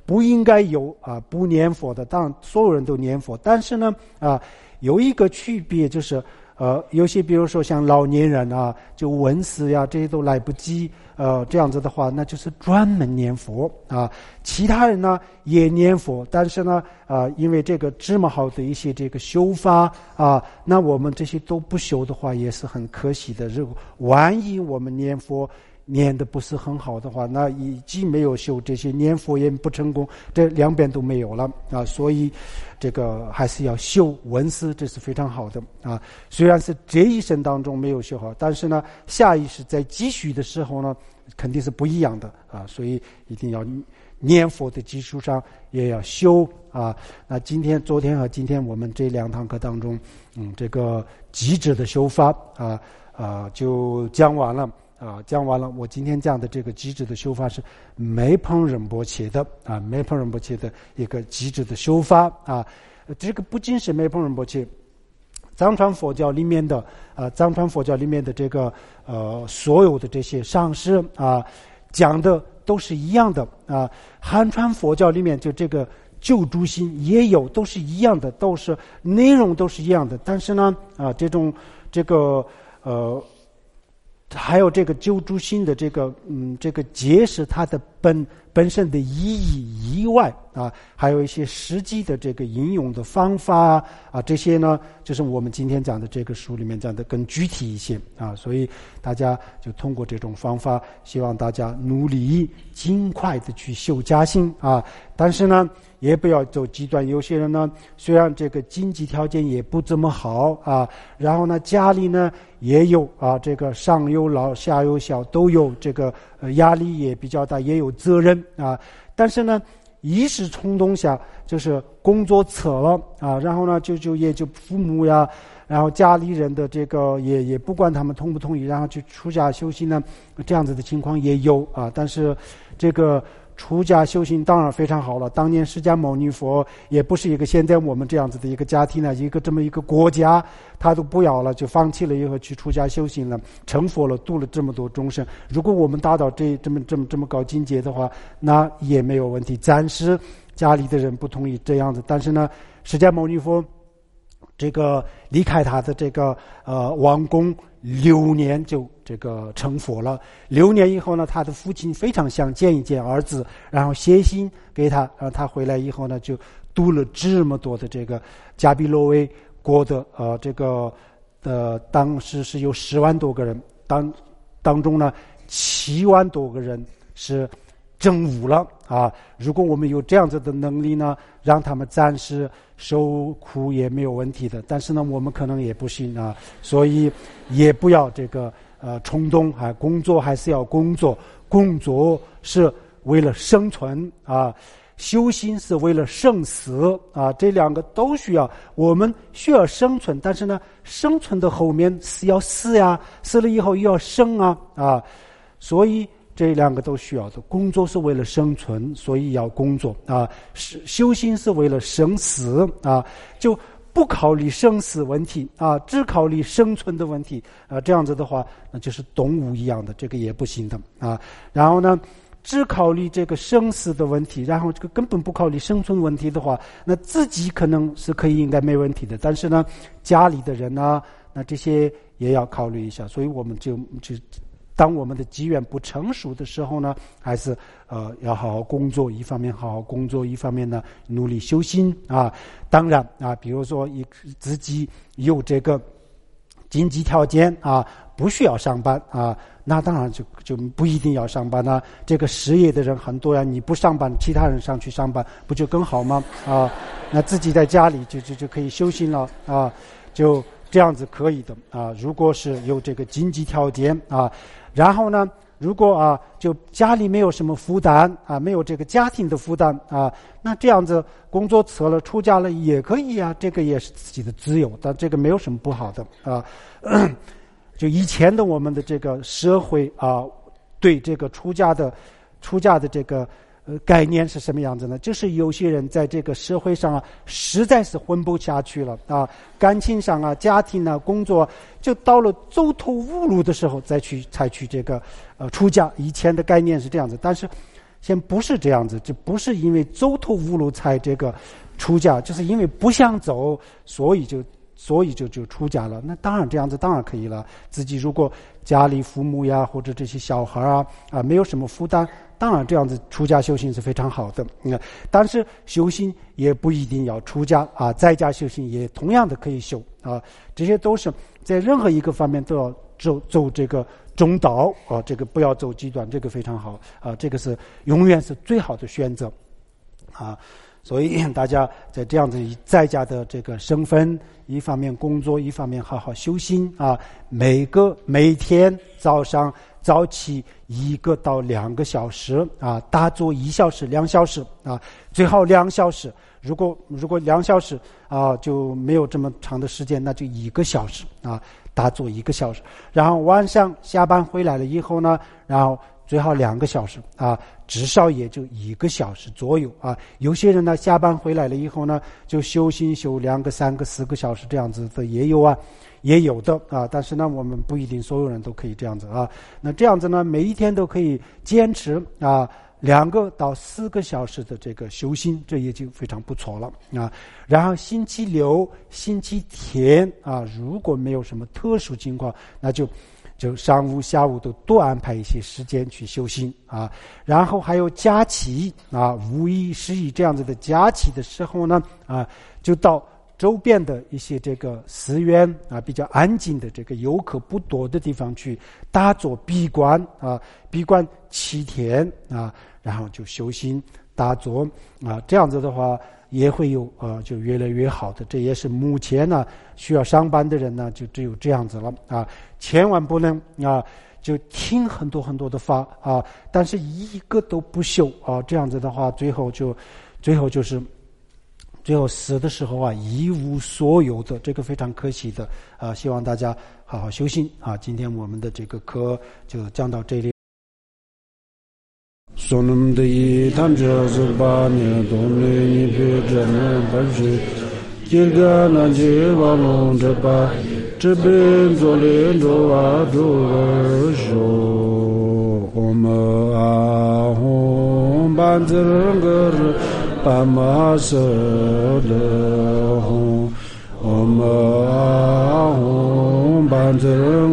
不应该有不念佛的，当然所有人都念佛，但是呢有一个区别就是有些比如说像老年人就文思呀这些都来不及，这样子的话那就是专门念佛其他人呢也念佛，但是呢因为这个这么好的一些这个修法那我们这些都不修的话也是很可惜的。如果万一我们念佛念的不是很好的话，那既没有修这些，念佛也不成功，这两边都没有了所以这个还是要修文思，这是非常好的虽然是这一生当中没有修好，但是呢下一世在继续的时候呢肯定是不一样的所以一定要念佛的基础上也要修那昨天和今天我们这2堂课当中这个极致的修法就讲完了我今天讲的这个极致的修法是梅蓬仁波切的梅蓬仁波切的一个极致的修法这个不仅是梅蓬仁波切，藏传佛教里面的这个所有的这些上师讲的都是一样的汉传佛教里面就这个救助心也有，都是一样的，都是内容都是一样的，但是呢还有这个救助心的这个解释它的本身的意义以外还有一些实际的这个应用的方法这些呢就是我们今天讲的这个书里面讲的更具体一些所以大家就通过这种方法，希望大家努力尽快的去修加行但是呢也不要走极端。有些人呢虽然这个经济条件也不怎么好然后呢家里呢也有这个上有老下有小，都有这个压力也比较大，也有责任但是呢一时冲动下就是工作辞了然后呢也就父母呀，然后家里人的这个也不管他们同不同意，然后去出家修行呢，这样子的情况也有但是这个出家修行当然非常好了，当年释迦牟尼佛也不是一个现在我们这样子的一个家庭呢，这么一个国家他都不要了，就放弃了以后去出家修行了，成佛了，度了这么多众生。如果我们达到这么高境界的话，那也没有问题，暂时家里的人不同意这样子，但是呢释迦牟尼佛这个离开他的这个王宫6年就这个成佛了。6年以后呢，他的父亲非常想见一见儿子，然后写信给他，然后他回来以后呢，就度了这么多的这个迦毗罗卫国的当时是有10万多个人，当中呢7万多个人是证悟了如果我们有这样子的能力呢，让他们暂时受苦也没有问题的，但是呢我们可能也不行所以也不要这个冲动工作还是要工作是为了生存修行是为了生死这2个都需要，我们需要生存，但是呢生存的后面是要死呀，死了以后又要生所以这2个都需要的。工作是为了生存，所以要工作修行是为了生死就不考虑生死问题只考虑生存的问题这样子的话那就是动物一样的，这个也不行的然后呢只考虑这个生死的问题，然后这个根本不考虑生存问题的话，那自己可能是应该没问题的，但是呢家里的人那这些也要考虑一下。所以我们就当我们的机缘不成熟的时候呢，还是要好好工作，一方面好好工作，一方面呢努力修心当然比如说自己有这个经济条件不需要上班那当然就不一定要上班这个失业的人很多呀，你不上班，其他人上去上班，不就更好吗那自己在家里就可以修行了就这样子可以的如果是有这个经济条件然后呢如果就家里没有什么负担没有这个家庭的负担那这样子工作辞了出家了也可以这个也是自己的自由，但这个没有什么不好的就以前的我们的这个社会对这个出家的这个概念是什么样子呢？就是有些人在这个社会上实在是混不下去了感情上家庭工作就到了走投无路的时候才去这个出家。以前的概念是这样子，但是现在不是这样子，这不是因为走投无路才这个出家，就是因为不想走，所以就出家了。那当然这样子当然可以了。自己如果家里父母呀或者这些小孩没有什么负担，当然这样子出家修行是非常好的。但是修行也不一定要出家在家修行也同样的可以修这些都是在任何一个方面都要走这个中道这个不要走极端，这个非常好这个是永远是最好的选择所以大家在这样子在家的这个身份，一方面工作，一方面好好修心每天早上早起1个到2个小时大坐1小时2小时最好2小时。如果2小时就没有这么长的时间，那就1个小时大坐1个小时。然后晚上下班回来了以后呢，然后最好2个小时至少也就1个小时左右有些人呢下班回来了以后呢，就修心修2个3个4个小时这样子的也有的但是呢我们不一定所有人都可以这样子那这样子呢每一天都可以坚持2个到4个小时的这个修心，这也就非常不错了然后星期六星期天如果没有什么特殊情况，那就上午下午都多安排一些时间去修心然后还有假期5一10一这样子的假期的时候呢就到周边的一些这个寺院比较安静的这个游客不多的地方去打坐闭关闭关7天然后就修心打坐这样子的话也会有就越来越好的。这也是目前呢需要上班的人呢就只有这样子了千万不能就听很多很多的法但是一个都不修这样子的话最后死的时候一无所有的，这个非常可惜的希望大家好好修心今天我们的这个课就讲到这里。 Sonum de Tamja Zubani, Domini Pijana Bashi, Kirgana Jivalon Japa, Jibin Zolin Joa Joa Oma Ahom Banzernger Pamasada Oma Ahom Banzernger